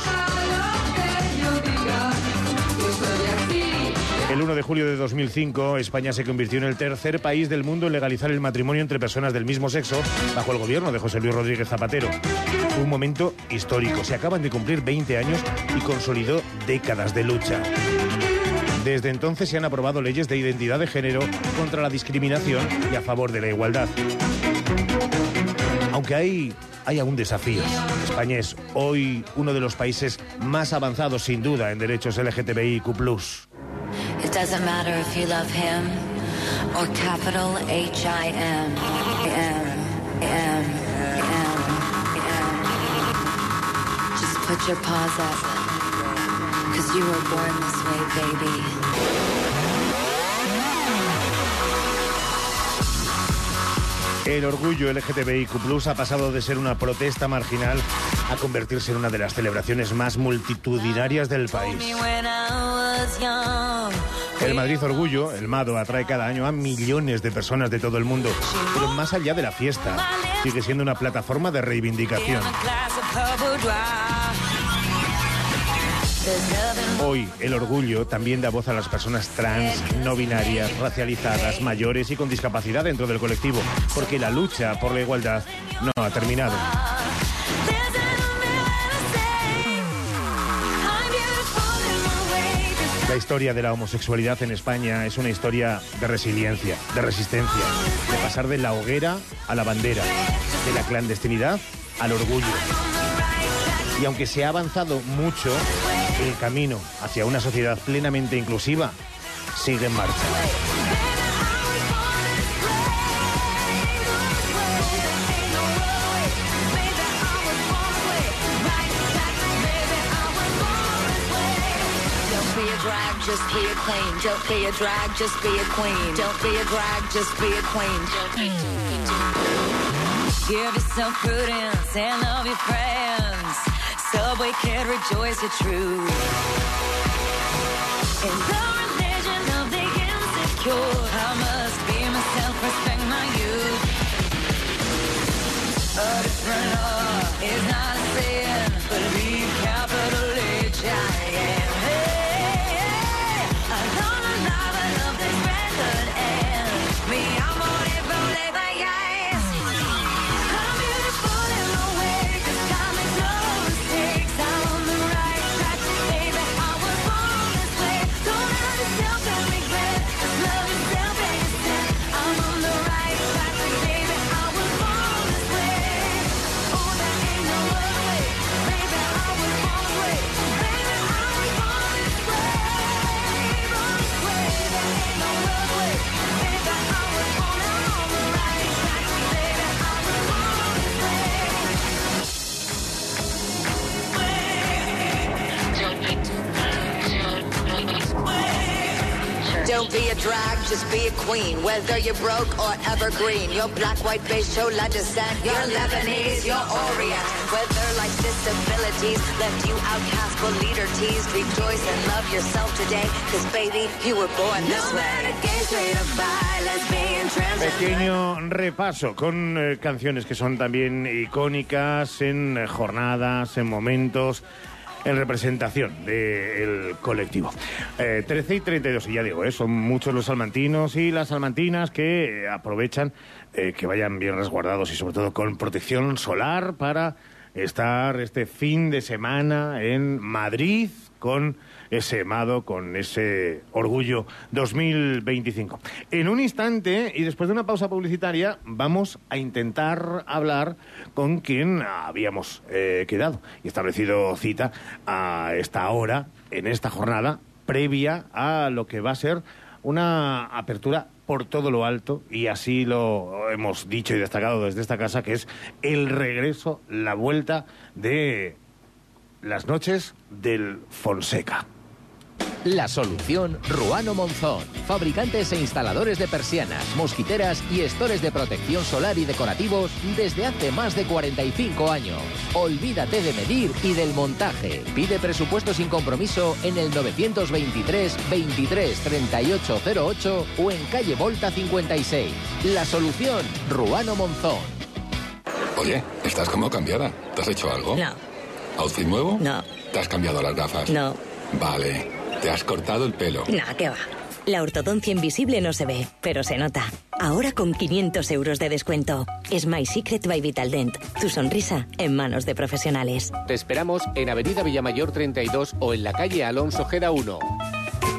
El uno de julio de dos mil cinco, España se convirtió en el tercer país del mundo en legalizar el matrimonio entre personas del mismo sexo bajo el gobierno de José Luis Rodríguez Zapatero. Fue un momento histórico. Se acaban de cumplir veinte años y consolidó décadas de lucha. Desde entonces se han aprobado leyes de identidad de género contra la discriminación y a favor de la igualdad. Aunque hay, hay aún desafíos. España es hoy uno de los países más avanzados, sin duda, en derechos L G T B I Q plus. It doesn't matter if you love him or capital H I M. M, M, M, M. Just put your paws up, 'cause you were born this way, baby. El orgullo L G T B I Q plus ha pasado de ser una protesta marginal a convertirse en una de las celebraciones más multitudinarias del país. El Madrid Orgullo, el MADO, atrae cada año a millones de personas de todo el mundo, pero más allá de la fiesta, sigue siendo una plataforma de reivindicación. Hoy, el orgullo también da voz a las personas trans, no binarias, racializadas, mayores y con discapacidad dentro del colectivo, porque la lucha por la igualdad no ha terminado. La historia de la homosexualidad en España es una historia de resiliencia, de resistencia, de pasar de la hoguera a la bandera, de la clandestinidad al orgullo. Y aunque se ha avanzado mucho, el camino hacia una sociedad plenamente inclusiva sigue en marcha. Just be a queen. Don't be a drag, just be a queen. Don't be a drag, just be a queen. Give yourself prudence and love your friends. Subway kid, rejoice your truth. In the religion of the insecure, I must be myself, respect my youth. A different law is not a sin. Believe capital H I M. Don't be a drag, just be a queen. Whether you're broke or evergreen, your black, white, beige, chola descent, you're Lebanese, you're Orient. Whether life's disabilities left you outcast but leader teased, rejoice and love yourself today, cause baby, you were born this way. Pequeño repaso con eh, canciones que son también icónicas en eh, jornadas, en momentos, en representación del colectivo. Eh, trece y treinta y dos, y ya digo, eh, son muchos los salmantinos y las salmantinas que eh, aprovechan eh, que vayan bien resguardados y sobre todo con protección solar para estar este fin de semana en Madrid con ese MADO, con ese Orgullo dos mil veinticinco. En un instante, y después de una pausa publicitaria, vamos a intentar hablar con quien habíamos eh, quedado y establecido cita a esta hora, en esta jornada, previa a lo que va a ser una apertura por todo lo alto, y así lo hemos dicho y destacado desde esta casa, que es el regreso, la vuelta de las noches del Fonseca. La solución Ruano Monzón. Fabricantes e instaladores de persianas, mosquiteras y estores de protección solar y decorativos desde hace más de cuarenta y cinco años. Olvídate de medir y del montaje. Pide presupuesto sin compromiso en el novecientos veintitrés veintitrés treinta y ocho cero ocho o en calle Volta cincuenta y seis. La solución Ruano Monzón. Oye, estás como cambiada. ¿Te has hecho algo? No. ¿Outfit nuevo? No. ¿Te has cambiado las gafas? No. Vale. ¿Te has cortado el pelo? No, ¿qué va? La ortodoncia invisible no se ve, pero se nota. Ahora con quinientos euros de descuento. Es My Secret by Vitaldent. Tu sonrisa en manos de profesionales. Te esperamos en Avenida Villamayor treinta y dos o en la calle Alonso Gera uno.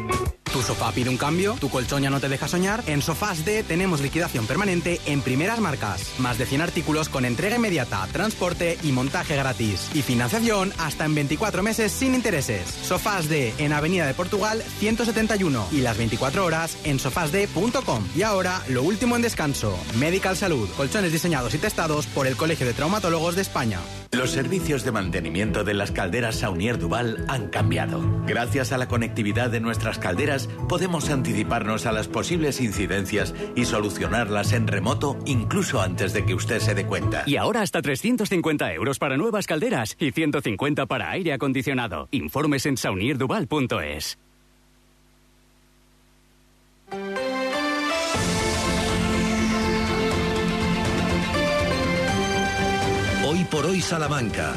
¿Tu sofá pide un cambio? ¿Tu colchón ya no te deja soñar? En Sofás D tenemos liquidación permanente en primeras marcas. Más de cien artículos con entrega inmediata, transporte y montaje gratis. Y financiación hasta en veinticuatro meses sin intereses. Sofás D en Avenida de Portugal ciento setenta y uno y las veinticuatro horas en sofasd punto com. Y ahora, lo último en descanso. Medical Salud. Colchones diseñados y testados por el Colegio de Traumatólogos de España. Los servicios de mantenimiento de las calderas Saunier Duval han cambiado. Gracias a la conectividad de nuestras calderas, podemos anticiparnos a las posibles incidencias y solucionarlas en remoto incluso antes de que usted se dé cuenta. Y ahora hasta trescientos cincuenta euros para nuevas calderas y ciento cincuenta para aire acondicionado. Informes en saunier duval punto es. Hoy por hoy Salamanca.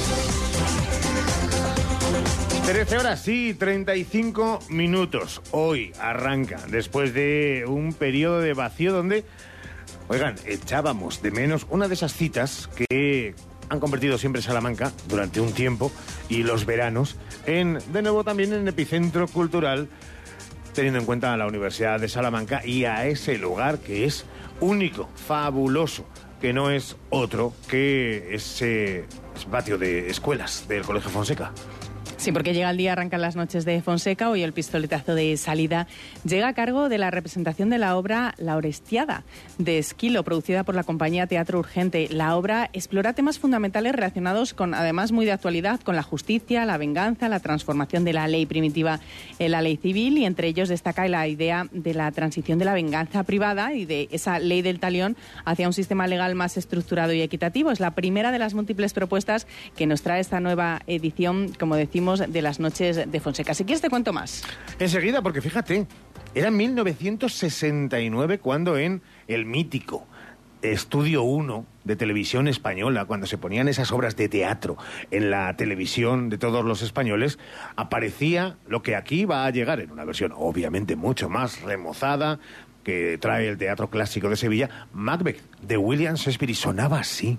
trece horas y treinta y cinco minutos. Hoy arranca, después de un periodo de vacío donde, oigan, echábamos de menos una de esas citas que han convertido siempre Salamanca durante un tiempo y los veranos en, de nuevo también en epicentro cultural, teniendo en cuenta a la Universidad de Salamanca y a ese lugar que es único, fabuloso, que no es otro que ese patio de escuelas del Colegio Fonseca. Sí, porque llega el día, arrancan las noches de Fonseca. Hoy el pistoletazo de salida llega a cargo de la representación de la obra La Orestiada, de Esquilo, producida por la compañía Teatro Urgente. La obra explora temas fundamentales relacionados con, además muy de actualidad, con la justicia, la venganza, la transformación de la ley primitiva en la ley civil, y entre ellos destaca la idea de la transición de la venganza privada y de esa ley del talión hacia un sistema legal más estructurado y equitativo. Es la primera de las múltiples propuestas que nos trae esta nueva edición, como decimos, de las noches de Fonseca. Si quieres te cuento más. Enseguida, porque fíjate, era en mil novecientos sesenta y nueve cuando en el mítico Estudio uno de Televisión Española, cuando se ponían esas obras de teatro en la televisión de todos los españoles, aparecía lo que aquí va a llegar en una versión obviamente mucho más remozada, que trae el Teatro Clásico de Sevilla, Macbeth, de William Shakespeare, y sonaba así.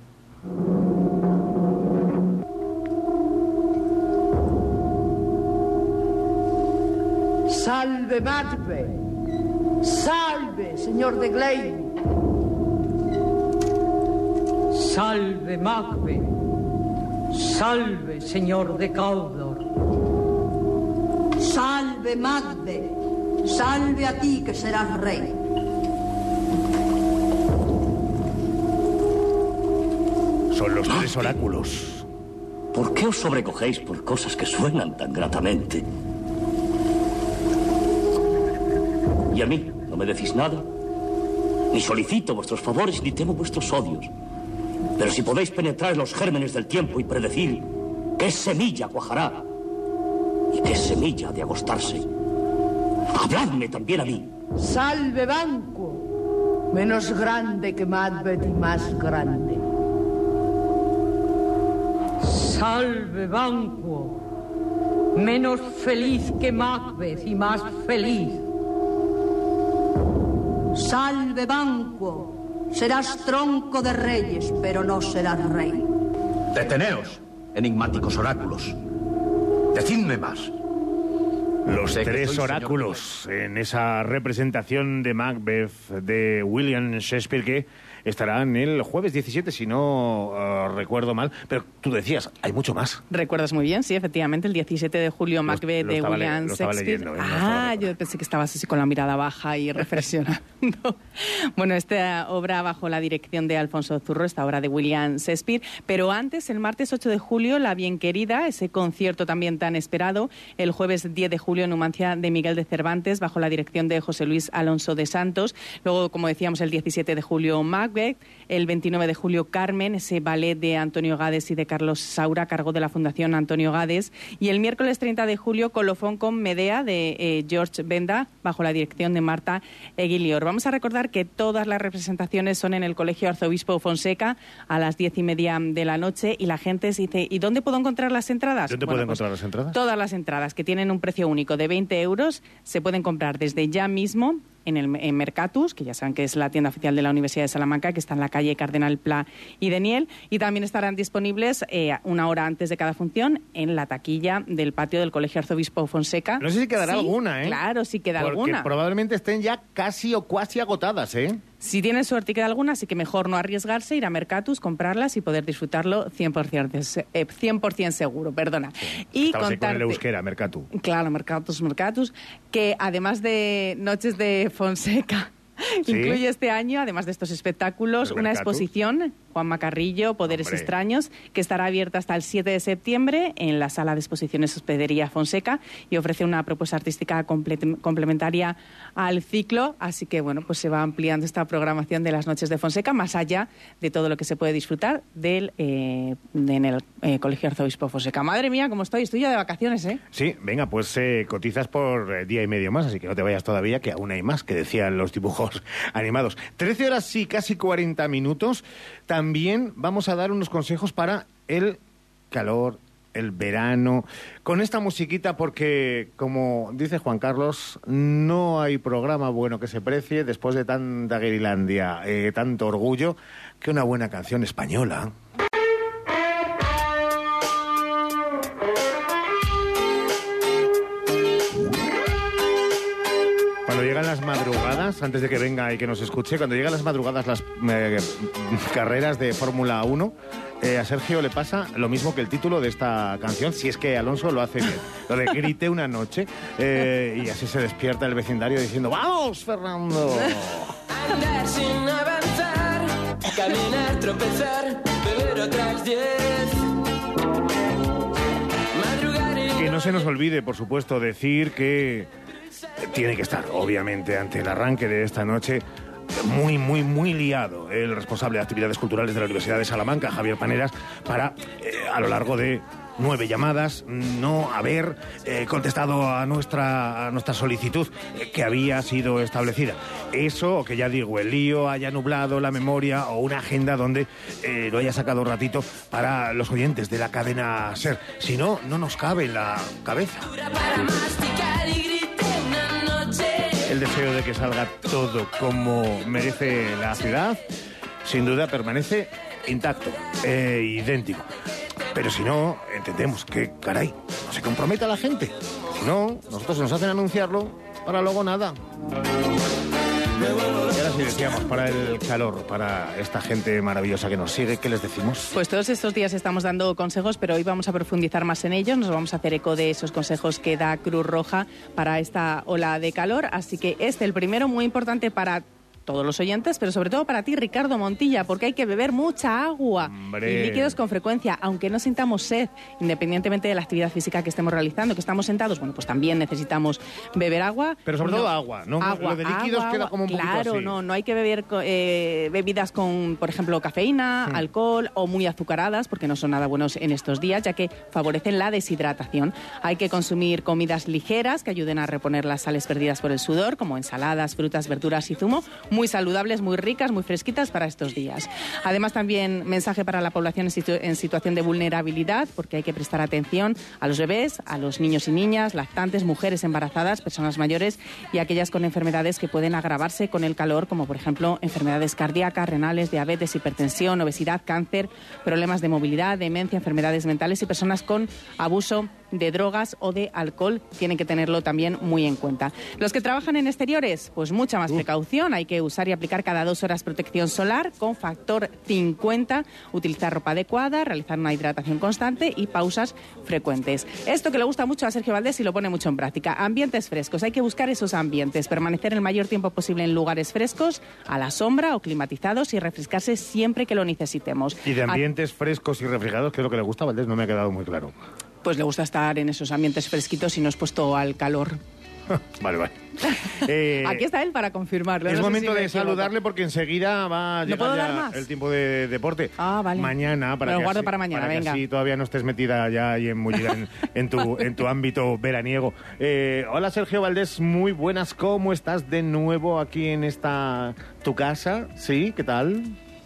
Salve Macbeth, salve señor de Glade. Salve Macbeth, salve señor de Cawdor. Salve Macbeth, salve a ti que serás rey. Son los tres oráculos. ¿Por qué os sobrecogéis por cosas que suenan tan gratamente? ¿Y a mí no me decís nada? Ni solicito vuestros favores ni temo vuestros odios. Pero si podéis penetrar en los gérmenes del tiempo y predecir qué semilla cuajará y qué semilla ha de agostarse, habladme también a mí. Salve Banquo, menos grande que Macbeth y más grande. Salve Banquo, menos feliz que Macbeth y más feliz. Salve Banquo, serás tronco de reyes, pero no serás rey. Deteneos, enigmáticos oráculos. Decidme más. Los tres oráculos en esa representación de Macbeth de William Shakespeare, que estarán el jueves diecisiete, si no uh, recuerdo mal. Pero tú decías, hay mucho más. Recuerdas muy bien, sí, efectivamente, el diecisiete de julio, Macbeth de William Shakespeare. Leyendo, ¿eh? Ah, yo pensé que estabas así con la mirada baja y reflexionando. Bueno, esta obra bajo la dirección de Alfonso Zurro, esta obra de William Shakespeare. Pero antes, el martes ocho de julio, La Bien Querida, ese concierto también tan esperado. El jueves diez de julio, Numancia de Miguel de Cervantes, bajo la dirección de José Luis Alonso de Santos. Luego, como decíamos, el diecisiete de julio, Macbeth. El veintinueve de julio, Carmen, ese ballet de Antonio Gades y de Carlos Saura, a cargo de la Fundación Antonio Gades. Y el miércoles treinta de julio, Colofón con Medea, de eh, George Benda, bajo la dirección de Marta Eguilior. Vamos a recordar que todas las representaciones son en el Colegio Arzobispo Fonseca a las diez y media de la noche, y la gente se dice, ¿y dónde puedo encontrar las entradas? ¿Dónde bueno, puedo pues, encontrar las entradas? Todas las entradas, que tienen un precio único de veinte euros, se pueden comprar desde ya mismo en, el, en Mercatus, que ya saben que es la tienda oficial de la Universidad de Salamanca, que está en la calle Cardenal Pla y Deniel, y también estarán disponibles eh, una hora antes de cada función en la taquilla del patio del Colegio Arzobispo Fonseca. No sé si quedará sí, alguna, ¿eh? Claro, sí queda Porque alguna. probablemente estén ya casi o cuasi agotadas, ¿eh? Si tienes suerte y queda alguna, así que mejor no arriesgarse, ir a Mercatus, comprarlas y poder disfrutarlo cien por ciento, eh, cien por ciento seguro, perdona. Sí, y estabas ahí con el contarte- euskera, Mercatu. Claro, Mercatus, Mercatus, que además de Noches de Fonseca, Sí. incluye este año, además de estos espectáculos, ¿El una Mercatus? exposición, Juan Macarrillo, Poderes Hombre. Extraños, que estará abierta hasta el siete de septiembre en la Sala de Exposiciones Hospedería Fonseca y ofrece una propuesta artística comple- complementaria al ciclo, así que bueno, pues se va ampliando esta programación de las Noches de Fonseca, más allá de todo lo que se puede disfrutar del eh, de- en el eh, Colegio Arzobispo Fonseca. Madre mía, cómo estoy, estoy ya de vacaciones, ¿eh? Sí, venga, pues eh, cotizas por eh, día y medio más, así que no te vayas todavía, que aún hay más, que decían los dibujos animados. trece horas sí, casi cuarenta minutos. También vamos a dar unos consejos para el calor, el verano, con esta musiquita, porque, como dice Juan Carlos, no hay programa bueno que se precie después de tanta guirilandia, eh, tanto orgullo, que una buena canción española. Cuando llegan las madrugadas, antes de que venga y que nos escuche, cuando llegan las madrugadas las eh, carreras de Fórmula uno, eh, a Sergio le pasa lo mismo que el título de esta canción, si es que Alonso lo hace bien. Lo de grite una noche, eh, y así se despierta el vecindario diciendo ¡vamos, Fernando! Andar sin avanzar, caminar, tropezar, beber otras diez. Madrugar y... Que no se nos olvide, por supuesto, decir que tiene que estar, obviamente, ante el arranque de esta noche, muy, muy, muy liado el responsable de actividades culturales de la Universidad de Salamanca, Javier Paneras, para, eh, a lo largo de nueve llamadas, no haber eh, contestado a nuestra, a nuestra solicitud eh, que había sido establecida. Eso, o que ya digo, el lío haya nublado la memoria o una agenda donde eh, lo haya sacado un ratito para los oyentes de la cadena SER. Si no, no nos cabe en la cabeza. Para masticar y grite una noche. El deseo de que salga todo como merece la ciudad, sin duda permanece intacto, eh, idéntico. Pero si no, entendemos que, caray, no se comprometa la gente. Si no, nosotros nos hacen anunciarlo para luego nada. Y ahora sí decíamos, para el calor, para esta gente maravillosa que nos sigue, ¿qué les decimos? Pues todos estos días estamos dando consejos, pero hoy vamos a profundizar más en ellos. Nos vamos a hacer eco de esos consejos que da Cruz Roja para esta ola de calor. Así que este, el primero, muy importante para todos los oyentes, pero sobre todo para ti, Ricardo Montilla, porque hay que beber mucha agua Hombre. y líquidos con frecuencia, aunque no sintamos sed, independientemente de la actividad física que estemos realizando, que estamos sentados, bueno, pues también necesitamos beber agua. Pero sobre No, todo agua, ¿no? Agua, Lo de líquidos agua, queda agua. como un poquito Claro, así. no, no hay que beber co- eh, bebidas con, por ejemplo, cafeína, Hmm. alcohol o muy azucaradas, porque no son nada buenos en estos días, ya que favorecen la deshidratación. Hay que consumir comidas ligeras que ayuden a reponer las sales perdidas por el sudor, como ensaladas, frutas, verduras y zumo, muy saludables, muy ricas, muy fresquitas para estos días. Además, también mensaje para la población en, situ- en situación de vulnerabilidad, porque hay que prestar atención a los bebés, a los niños y niñas, lactantes, mujeres embarazadas, personas mayores y aquellas con enfermedades que pueden agravarse con el calor, como por ejemplo enfermedades cardíacas, renales, diabetes, hipertensión, obesidad, cáncer, problemas de movilidad, demencia, enfermedades mentales y personas con abuso de drogas o de alcohol. Tienen que tenerlo también muy en cuenta. Los que trabajan en exteriores, pues mucha más precaución. Hay que usar y aplicar cada dos horas protección solar con factor cincuenta, utilizar ropa adecuada, realizar una hidratación constante y pausas frecuentes. Esto que le gusta mucho a Sergio Valdés y lo pone mucho en práctica. Ambientes frescos. Hay que buscar esos ambientes, permanecer el mayor tiempo posible en lugares frescos, a la sombra o climatizados y refrescarse siempre que lo necesitemos. Y de A- ambientes frescos y refrigerados, que es lo que le gusta a Valdés, no me ha quedado muy claro. Pues le gusta estar en esos ambientes fresquitos y no expuesto al calor. Vale, vale. Eh, Aquí está él para confirmarlo. Es no sé momento si me de equivoco. saludarle porque enseguida va a ¿No llegar puedo ya dar más? el tiempo de deporte. Ah, vale. Mañana, para Me lo que guardo así, para mañana, para que venga. así todavía no estés metida ya y embullida en, en, tu, en tu ámbito veraniego. Eh, hola, Sergio Valdés, muy buenas. ¿Cómo estás de nuevo aquí en esta tu casa? ¿Sí? ¿Qué tal?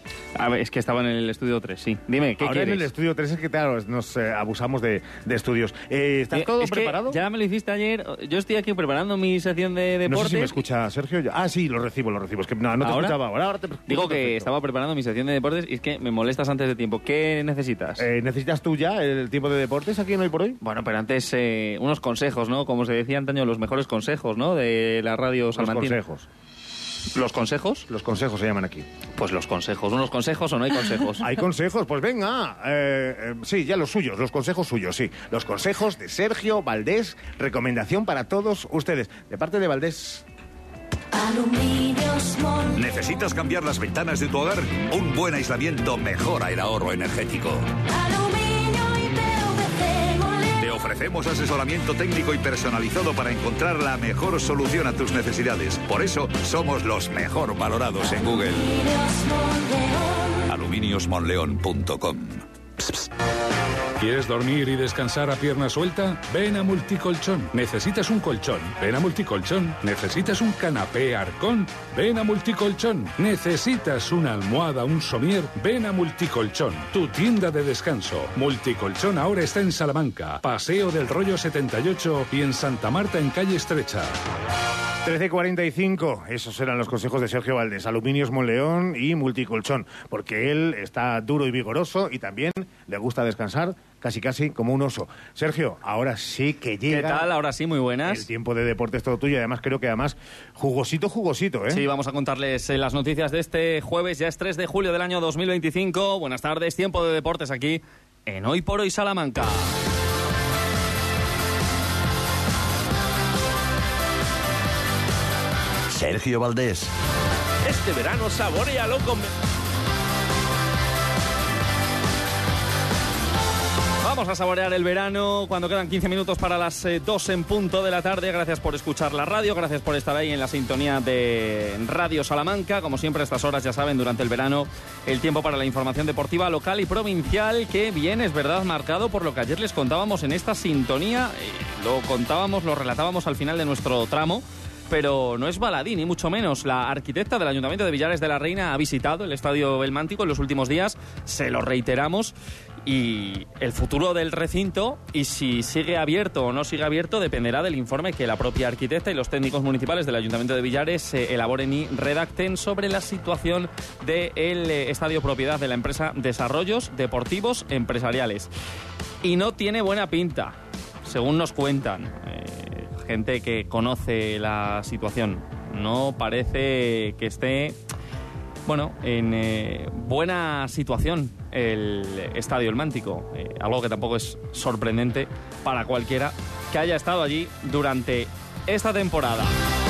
A ver, es que estaba en el estudio tres, sí. Dime, ¿qué Ahora quieres? en el estudio tres es que, claro, nos eh, abusamos de, de estudios. Eh, ¿Estás Eh, todo es que preparado? ya me lo hiciste ayer. Yo estoy aquí preparando mi sección de deportes. No sé si me escucha Sergio. Ah, sí, lo recibo, lo recibo. Es que no, no te ¿Ahora? escuchaba ahora. ahora te... Digo que Perfecto. estaba preparando mi sección de deportes y es que me molestas antes de tiempo. ¿Qué necesitas? Eh, ¿Necesitas tú ya el tiempo de deportes aquí en Hoy por Hoy? Bueno, pero antes eh, unos consejos, ¿no? Como se decía antaño, los mejores consejos, ¿no? De la radio Los salmantina. consejos. ¿Los consejos? Los consejos se llaman aquí. Pues los consejos. ¿Unos consejos o no hay consejos? Hay consejos, pues venga. Eh, eh, sí, ya los suyos, los consejos suyos, sí. Los consejos de Sergio Valdés, recomendación para todos ustedes. De parte de Valdés. Aluminios Mon. ¿Necesitas cambiar las ventanas de tu hogar? Un buen aislamiento mejora el ahorro energético. Aluminio y P V C Molen. Te ofrecemos asesoramiento técnico y personalizado para encontrar la mejor solución a tus necesidades. Por eso somos los mejor valorados en Google. aluminios monleón punto com. ¿Quieres dormir y descansar a pierna suelta? Ven a Multicolchón. ¿Necesitas un colchón? Ven a Multicolchón. ¿Necesitas un canapé Arcón? Ven a Multicolchón. ¿Necesitas una almohada, un somier? Ven a Multicolchón, tu tienda de descanso. Multicolchón ahora está en Salamanca, Paseo del Rollo setenta y ocho y en Santa Marta en Calle Estrecha. trece cuarenta y cinco, esos eran los consejos de Sergio Valdés, Aluminios Monleón y Multicolchón, porque él está duro y vigoroso y también le gusta descansar casi casi como un oso. Sergio, ahora sí que llega... ¿Qué tal? Ahora sí, muy buenas. El tiempo de deportes todo tuyo y además creo que además jugosito, jugosito, ¿eh? Sí, vamos a contarles eh, las noticias de este jueves, ya es tres de julio del año dos mil veinticinco. Buenas tardes, tiempo de deportes aquí en Hoy por Hoy Salamanca. Sergio Valdés. Este verano saboréalo con... Vamos a saborear el verano cuando quedan quince minutos para las eh, dos en punto de la tarde. Gracias por escuchar la radio, gracias por estar ahí en la sintonía de Radio Salamanca. Como siempre, a estas horas, ya saben, durante el verano, el tiempo para la información deportiva local y provincial, que bien, es verdad, marcado por lo que ayer les contábamos en esta sintonía. Eh, lo contábamos, lo relatábamos al final de nuestro tramo. Pero no es baladí, ni mucho menos. La arquitecta del Ayuntamiento de Villares de la Reina ha visitado el Estadio Belmántico en los últimos días, se lo reiteramos, y el futuro del recinto y si sigue abierto o no sigue abierto dependerá del informe que la propia arquitecta y los técnicos municipales del Ayuntamiento de Villares eh, elaboren y redacten sobre la situación del eh, estadio propiedad de la empresa Desarrollos Deportivos Empresariales. Y no tiene buena pinta, según nos cuentan. Eh, gente que conoce la situación. No parece que esté, bueno, en eh, buena situación el Estadio El Mántico. Eh, algo que tampoco es sorprendente para cualquiera que haya estado allí durante esta temporada.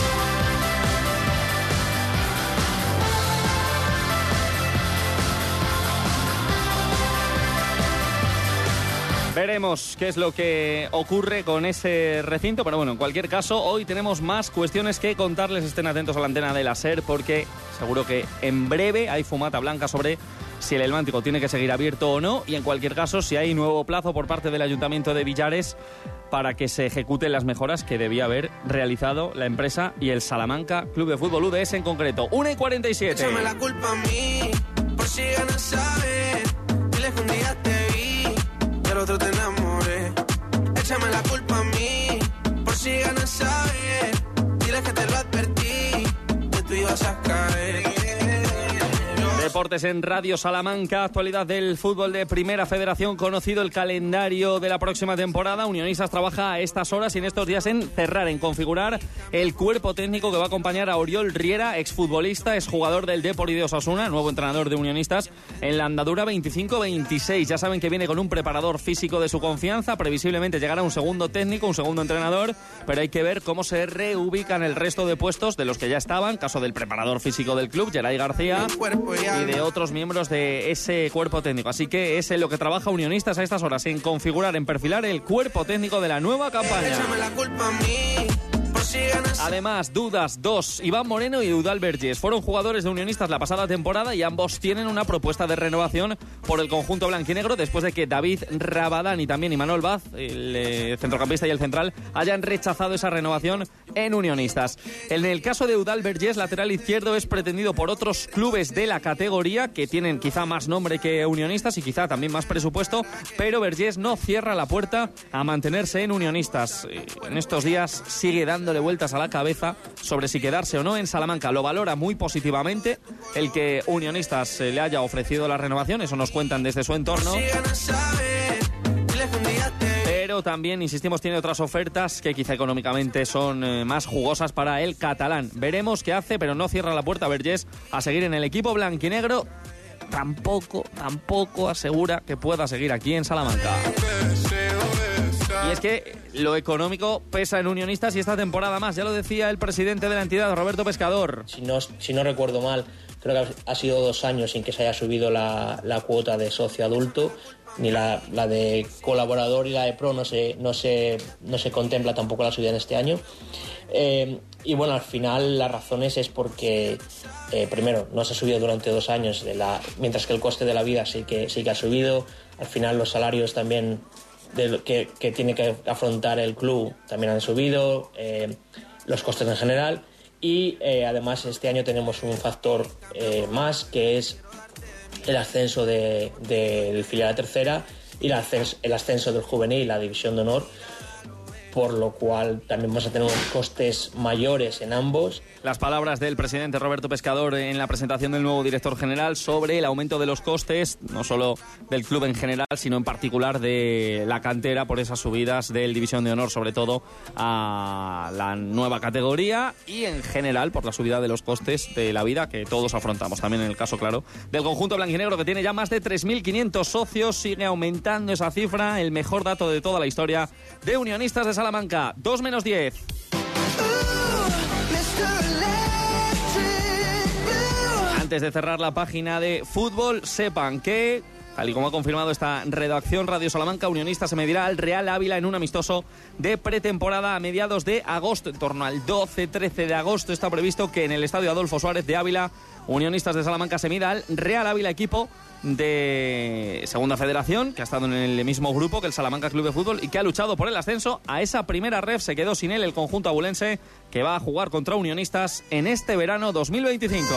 Veremos qué es lo que ocurre con ese recinto, pero bueno, en cualquier caso, hoy tenemos más cuestiones que contarles. Estén atentos a la antena de la SER porque seguro que en breve hay fumata blanca sobre si el Elmántico tiene que seguir abierto o no, y en cualquier caso, si hay nuevo plazo por parte del Ayuntamiento de Villares para que se ejecuten las mejoras que debía haber realizado la empresa y el Salamanca Club de Fútbol U D S en concreto. una y cuarenta y siete. Échame la culpa a mí, por si ganas saber, dile que un día te vi, y al otro te enamoré. Échame la culpa a mí, por si ganas saber, dile que te lo advertí, que tú ibas a caer. Deportes en Radio Salamanca, actualidad del fútbol de Primera Federación, conocido el calendario de la próxima temporada. Unionistas trabaja a estas horas y en estos días en cerrar, en configurar el cuerpo técnico que va a acompañar a Oriol Riera, exfutbolista, exjugador del Depor y de Osasuna, nuevo entrenador de Unionistas en la andadura veinticinco veintiséis. Ya saben que viene con un preparador físico de su confianza, previsiblemente llegará un segundo técnico, un segundo entrenador, pero hay que ver cómo se reubican el resto de puestos de los que ya estaban, caso del preparador físico del club, Geray García, y de otros miembros de ese cuerpo técnico. Así que es en lo que trabaja Unionistas a estas horas, en configurar, en perfilar el cuerpo técnico de la nueva campaña. Échame la culpa a mí, por si ganas. Además, dudas, dos, Iván Moreno y Eudald Vergés fueron jugadores de Unionistas la pasada temporada y ambos tienen una propuesta de renovación por el conjunto blanquinegro después de que David Rabadán y también Imanol Vaz, el eh, centrocampista y el central, hayan rechazado esa renovación en Unionistas. En el caso de Eudald Vergés, lateral izquierdo, es pretendido por otros clubes de la categoría que tienen quizá más nombre que Unionistas y quizá también más presupuesto, pero Vergés no cierra la puerta a mantenerse en Unionistas. En estos días sigue dándole vueltas a la cabeza sobre si quedarse o no en Salamanca. Lo valora muy positivamente el que Unionistas le haya ofrecido la renovación, eso nos cuentan desde su entorno. Pero también, insistimos, tiene otras ofertas que quizá económicamente son eh, más jugosas para el catalán. Veremos qué hace, pero no cierra la puerta a Vergés a seguir en el equipo blanquinegro. Tampoco, tampoco asegura que pueda seguir aquí en Salamanca. Y es que lo económico pesa en Unionistas y esta temporada más, ya lo decía el presidente de la entidad, Roberto Pescador. Si no, si no recuerdo mal, creo que ha sido dos años sin que se haya subido la, la cuota de socio adulto, ni la, la de colaborador y la de pro no se, no se, no se contempla tampoco la subida en este año. Eh, y bueno, al final las razones es porque, eh, primero, no se ha subido durante dos años, de la, mientras que el coste de la vida sí que, sí que ha subido. Al final los salarios también de lo que, que tiene que afrontar el club también han subido, eh, los costes en general. Y eh, además este año tenemos un factor eh, más, que es el ascenso de, de, del filial a tercera y el ascenso, el ascenso del juvenil, la división de honor, por lo cual también vamos a tener unos costes mayores en ambos. Las palabras del presidente Roberto Pescador en la presentación del nuevo director general sobre el aumento de los costes, no solo del club en general, sino en particular de la cantera por esas subidas del División de Honor, sobre todo a la nueva categoría, y en general por la subida de los costes de la vida que todos afrontamos. También en el caso, claro, del conjunto blanquinegro, que tiene ya más de tres mil quinientos socios, sigue aumentando esa cifra, el mejor dato de toda la historia de Unionistas de Salamanca. dos menos diez. Antes de cerrar la página de fútbol, sepan que, tal y como ha confirmado esta redacción Radio Salamanca, Unionistas se medirá al Real Ávila en un amistoso de pretemporada a mediados de agosto. En torno al doce trece de agosto está previsto que en el Estadio Adolfo Suárez de Ávila, Unionistas de Salamanca se mida al Real Ávila, equipo de Segunda Federación, que ha estado en el mismo grupo que el Salamanca Club de Fútbol y que ha luchado por el ascenso a esa primera ref. Se quedó sin él el conjunto abulense, que va a jugar contra Unionistas en este verano dos mil veinticinco.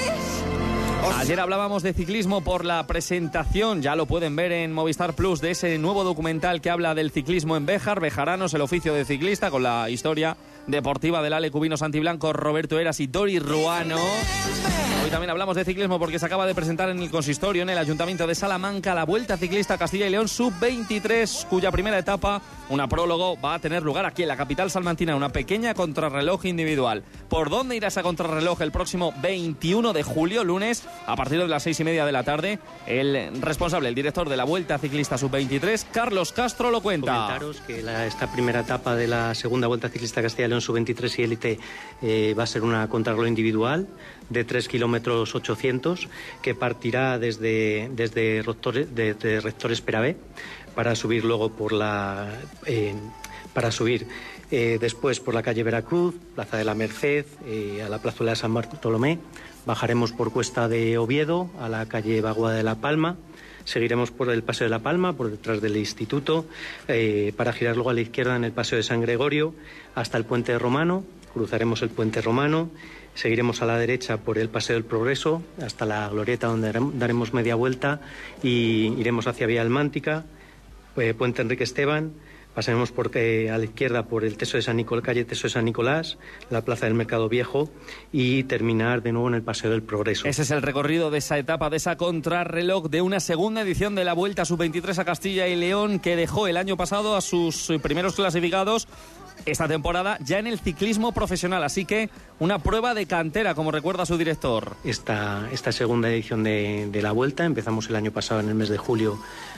Ayer hablábamos de ciclismo por la presentación, ya lo pueden ver en Movistar Plus, de ese nuevo documental que habla del ciclismo en Béjar, Bejaranos, el oficio de ciclista, con la historia deportiva del Ale Cubino Santiblanco, Roberto Eras y Dori Ruano. Hoy también hablamos de ciclismo porque se acaba de presentar en el consistorio, en el Ayuntamiento de Salamanca, la Vuelta Ciclista Castilla y León sub veintitrés, cuya primera etapa, una prólogo, va a tener lugar aquí en la capital salmantina, una pequeña contrarreloj individual. ¿Por dónde irá esa contrarreloj el próximo veintiuno de julio, lunes, a partir de las seis y media de la tarde? El responsable, el director de la Vuelta Ciclista sub veintitrés, Carlos Castro, lo cuenta. Comentaros que la, esta primera etapa de la segunda Vuelta Ciclista Castilla y León sub veintitrés y élite eh, va a ser una contrarreloj individual de tres kilómetros ochocientos, que partirá desde, desde, Rectores, desde Rectores Perabé para subir luego por la eh, para subir eh, después por la calle Veracruz, Plaza de la Merced, eh, a la plazuela de San Bartolomé, bajaremos por Cuesta de Oviedo a la calle Bagua de la Palma, seguiremos por el Paseo de la Palma, por detrás del Instituto, eh, para girar luego a la izquierda en el Paseo de San Gregorio hasta el Puente Romano, cruzaremos el Puente Romano, seguiremos a la derecha por el Paseo del Progreso hasta la Glorieta, donde daremos media vuelta, y iremos hacia Vía Almántica, eh, Puente Enrique Esteban, pasaremos por, eh, a la izquierda por el Teso de San Nicolás, calle Teso de San Nicolás, la Plaza del Mercado Viejo, y terminar de nuevo en el Paseo del Progreso. Ese es el recorrido de esa etapa, de esa contrarreloj, de una segunda edición de la Vuelta sub veintitrés a Castilla y León, que dejó el año pasado a sus primeros clasificados esta temporada ya en el ciclismo profesional, así que una prueba de cantera, como recuerda su director. Esta, esta segunda edición de, de la Vuelta, empezamos el año pasado en el mes de julio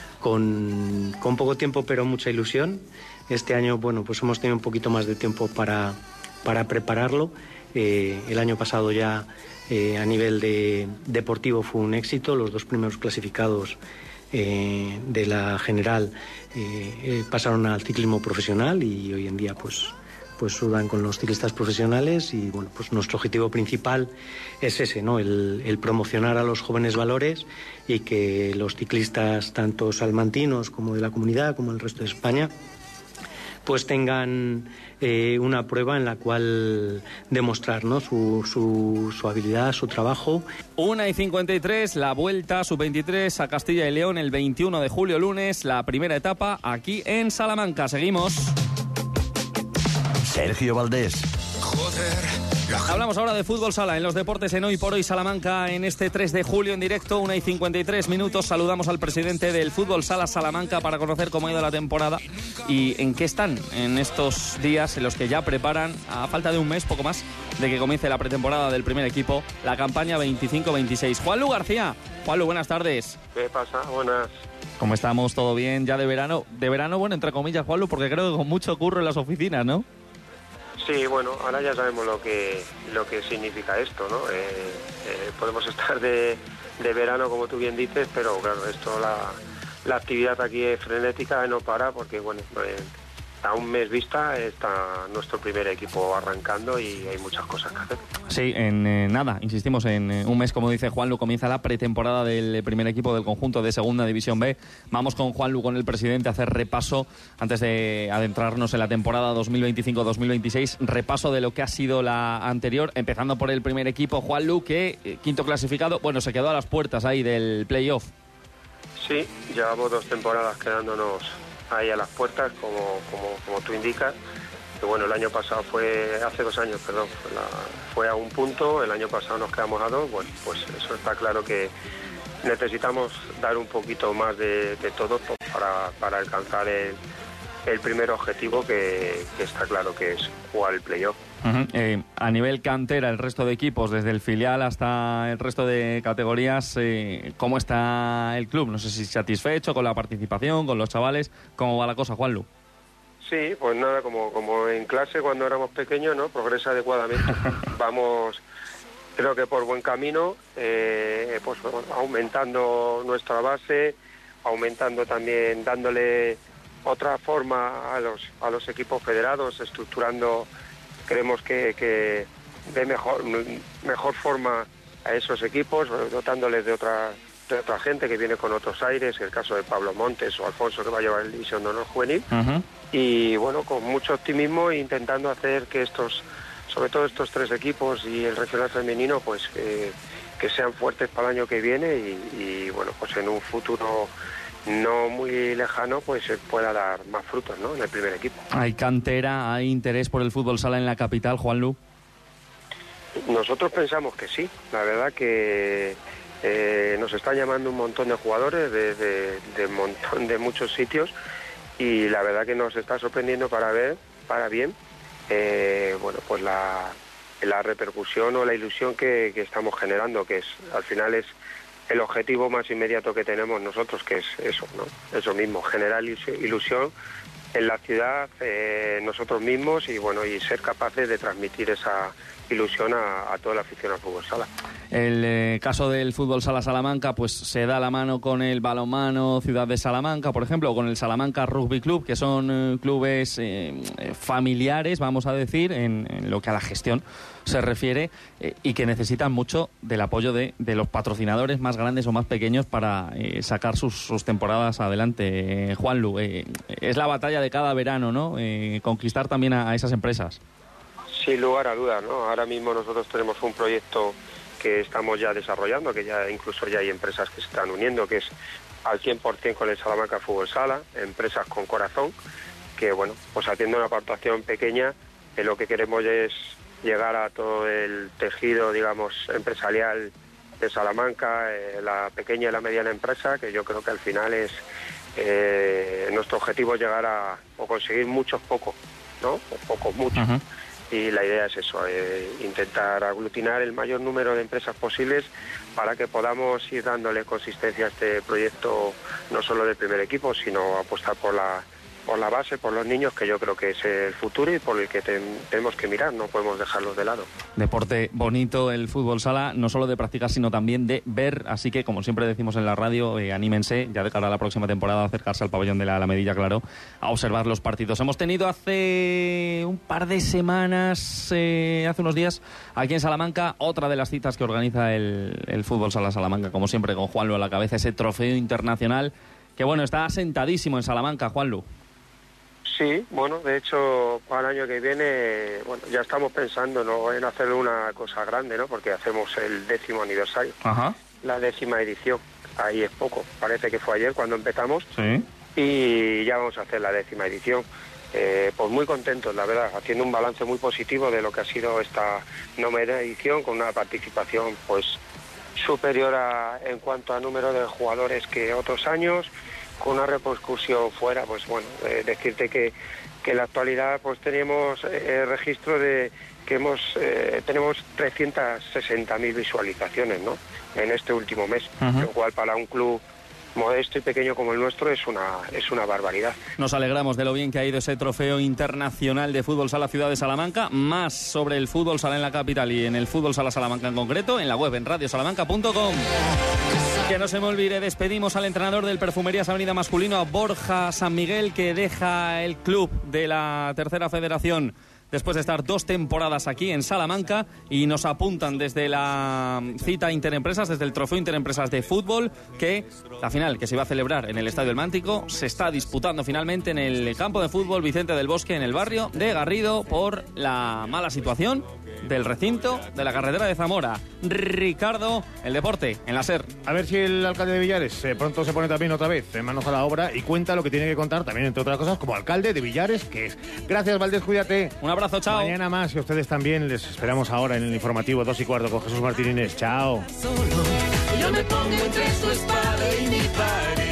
con, con poco tiempo pero mucha ilusión. Este año, bueno, pues hemos tenido un poquito más de tiempo para, para prepararlo. Eh, el año pasado ya eh, a nivel de deportivo fue un éxito, los dos primeros clasificados Eh, de la general eh, eh, pasaron al ciclismo profesional, y hoy en día pues, pues sudan con los ciclistas profesionales y bueno, pues nuestro objetivo principal es ese, ¿no? El, el promocionar a los jóvenes valores y que los ciclistas, tanto salmantinos como de la comunidad, como el resto de España, pues tengan eh, una prueba en la cual demostrar, ¿no? su, su, su habilidad, su trabajo. una y cincuenta y tres, la Vuelta sub veintitrés a Castilla y León el veintiuno de julio, lunes, la primera etapa aquí en Salamanca. Seguimos. Sergio Valdés. Hablamos ahora de fútbol sala en los deportes en Hoy por Hoy Salamanca en este tres de julio en directo, una y cincuenta y tres minutos. Saludamos al presidente del fútbol sala Salamanca para conocer cómo ha ido la temporada y en qué están en estos días en los que ya preparan, a falta de un mes, poco más, de que comience la pretemporada del primer equipo, la campaña veinticinco veintiséis. Juanlu García. Juanlu, buenas tardes. ¿Qué pasa? Buenas. ¿Cómo estamos? ¿Todo bien? Ya de verano, de verano, bueno, entre comillas, Juanlu, porque creo que con mucho curro en las oficinas, ¿no? Sí, bueno, ahora ya sabemos lo que lo que significa esto, ¿no? Eh, eh, podemos estar de, de verano, como tú bien dices, pero claro, esto, la, la actividad aquí es frenética, no para, porque bueno, eh, a un mes vista está nuestro primer equipo arrancando y hay muchas cosas que hacer. Sí, en eh, nada, insistimos, en eh, un mes, como dice Juanlu, comienza la pretemporada del primer equipo del conjunto de Segunda División B. Vamos con Juanlu, con el presidente, a hacer repaso, antes de adentrarnos en la temporada dos mil veinticinco dos mil veintiséis, repaso de lo que ha sido la anterior, empezando por el primer equipo. Juanlu, que eh, quinto clasificado, bueno, se quedó a las puertas ahí del playoff. Sí, llevamos dos temporadas quedándonos ahí a las puertas, como, como, como tú indicas. Que bueno, el año pasado fue, hace dos años, perdón, fue, la, fue a un punto, el año pasado nos quedamos a dos. Bueno, pues eso está claro que necesitamos dar un poquito más de, de todo para, para alcanzar el, el primer objetivo, que, que está claro que es jugar el playoff. Uh-huh. Eh, a nivel cantera, el resto de equipos, desde el filial hasta el resto de categorías, eh, ¿cómo está el club? No sé si satisfecho con la participación, con los chavales. ¿Cómo va la cosa, Juanlu? Sí, pues nada, como, como en clase cuando éramos pequeños, ¿no? Progresa adecuadamente. Vamos, creo que por buen camino, eh, pues bueno, aumentando nuestra base, aumentando también, dándole otra forma a los, a los equipos federados, estructurando. Creemos que, que de mejor, mejor forma a esos equipos, dotándoles de otra, de otra gente que viene con otros aires, el caso de Pablo Montes o Alfonso, que va a llevar el División de Honor Juvenil. Uh-huh. Y bueno, con mucho optimismo e intentando hacer que estos, sobre todo estos tres equipos y el regional femenino, pues que, que sean fuertes para el año que viene y, y bueno, pues en un futuro no muy lejano, pues se pueda dar más frutos, ¿no?, en el primer equipo. ¿Hay cantera, hay interés por el fútbol sala en la capital, Juanlu? Nosotros pensamos que sí. La verdad que eh, nos están llamando un montón de jugadores de, de, de montón de muchos sitios y la verdad que nos está sorprendiendo para ver, para bien, eh, bueno, pues la, la repercusión o la ilusión que, que estamos generando, que es, al final es el objetivo más inmediato que tenemos nosotros, que es eso, ¿no? Eso mismo, generar ilusión en la ciudad, eh, nosotros mismos y bueno, y ser capaces de transmitir esa ilusión a, a toda la afición al fútbol sala. El eh, caso del fútbol sala Salamanca, pues se da la mano con el balonmano Ciudad de Salamanca, por ejemplo, o con el Salamanca Rugby Club, que son eh, clubes eh, familiares, vamos a decir, en, en lo que a la gestión se refiere, eh, y que necesitan mucho del apoyo de, de los patrocinadores más grandes o más pequeños para eh, sacar sus, sus temporadas adelante. Eh, Juanlu, eh, es la batalla de cada verano, ¿no? Eh, conquistar también a, a esas empresas. Sin lugar a dudas, ¿no? Ahora mismo nosotros tenemos un proyecto que estamos ya desarrollando, que ya incluso ya hay empresas que se están uniendo, que es al cien por ciento con el Salamanca Fútbol Sala, empresas con corazón, que bueno, pues haciendo una aportación pequeña, eh, lo que queremos es llegar a todo el tejido, digamos, empresarial de Salamanca, eh, la pequeña y la mediana empresa, que yo creo que al final es eh, nuestro objetivo, llegar a o conseguir muchos pocos, ¿no? O pocos muchos. Uh-huh. Y la idea es eso, eh, intentar aglutinar el mayor número de empresas posibles para que podamos ir dándole consistencia a este proyecto, no solo del primer equipo, sino apostar por la por la base, por los niños, que yo creo que es el futuro y por el que te, tenemos que mirar, no podemos dejarlos de lado. Deporte bonito el fútbol sala, no solo de practicar, sino también de ver, así que como siempre decimos en la radio, eh, anímense, ya de cara a la próxima temporada, a acercarse al pabellón de la Alamedilla, claro, a observar los partidos. Hemos tenido hace un par de semanas, eh, hace unos días, aquí en Salamanca, otra de las citas que organiza el, el fútbol sala Salamanca, como siempre con Juanlu a la cabeza, ese trofeo internacional, que bueno, está asentadísimo en Salamanca, Juanlu. Sí, bueno, de hecho, para el año que viene, bueno, ya estamos pensando, ¿no?, en hacer una cosa grande, ¿no?, porque hacemos el décimo aniversario, Ajá. la décima edición. Ahí es poco, parece que fue ayer cuando empezamos, sí. Y ya vamos a hacer la décima edición. Eh, pues muy contentos, la verdad, haciendo un balance muy positivo de lo que ha sido esta novena edición, con una participación pues superior a, en cuanto a número de jugadores que otros años, con una repercusión fuera. Pues bueno, eh, decirte que, que en la actualidad pues tenemos eh, registro de que hemos eh, tenemos trescientas sesenta mil visualizaciones, ¿no?, en este último mes, uh-huh. Lo cual para un club modesto y pequeño como el nuestro es una es una barbaridad. Nos alegramos de lo bien que ha ido ese trofeo internacional de fútbol sala Ciudad de Salamanca. Más sobre el fútbol sala en la capital y en el fútbol sala Salamanca en concreto en la web en radio salamanca punto com. Que no se me olvide, despedimos al entrenador del Perfumerías Avenida Masculino, a Borja San Miguel, que deja el club de la Tercera Federación después de estar dos temporadas aquí en Salamanca, y nos apuntan desde la cita Interempresas, desde el trofeo Interempresas de fútbol, que la final que se iba a celebrar en el Estadio El Mántico se está disputando finalmente en el campo de fútbol Vicente del Bosque, en el barrio de Garrido, por la mala situación del recinto de la carretera de Zamora. Ricardo, el deporte en la SER. A ver si el alcalde de Villares eh, pronto se pone también otra vez en manos a la obra y cuenta lo que tiene que contar también, entre otras cosas, como alcalde de Villares, que es. Gracias, Valdés, cuídate. Un abrazo, chao. Mañana más, y a ustedes también les esperamos ahora en el informativo dos y cuarto con Jesús Martín Inés. Chao. Yo me pongo entre su espada y mi pared.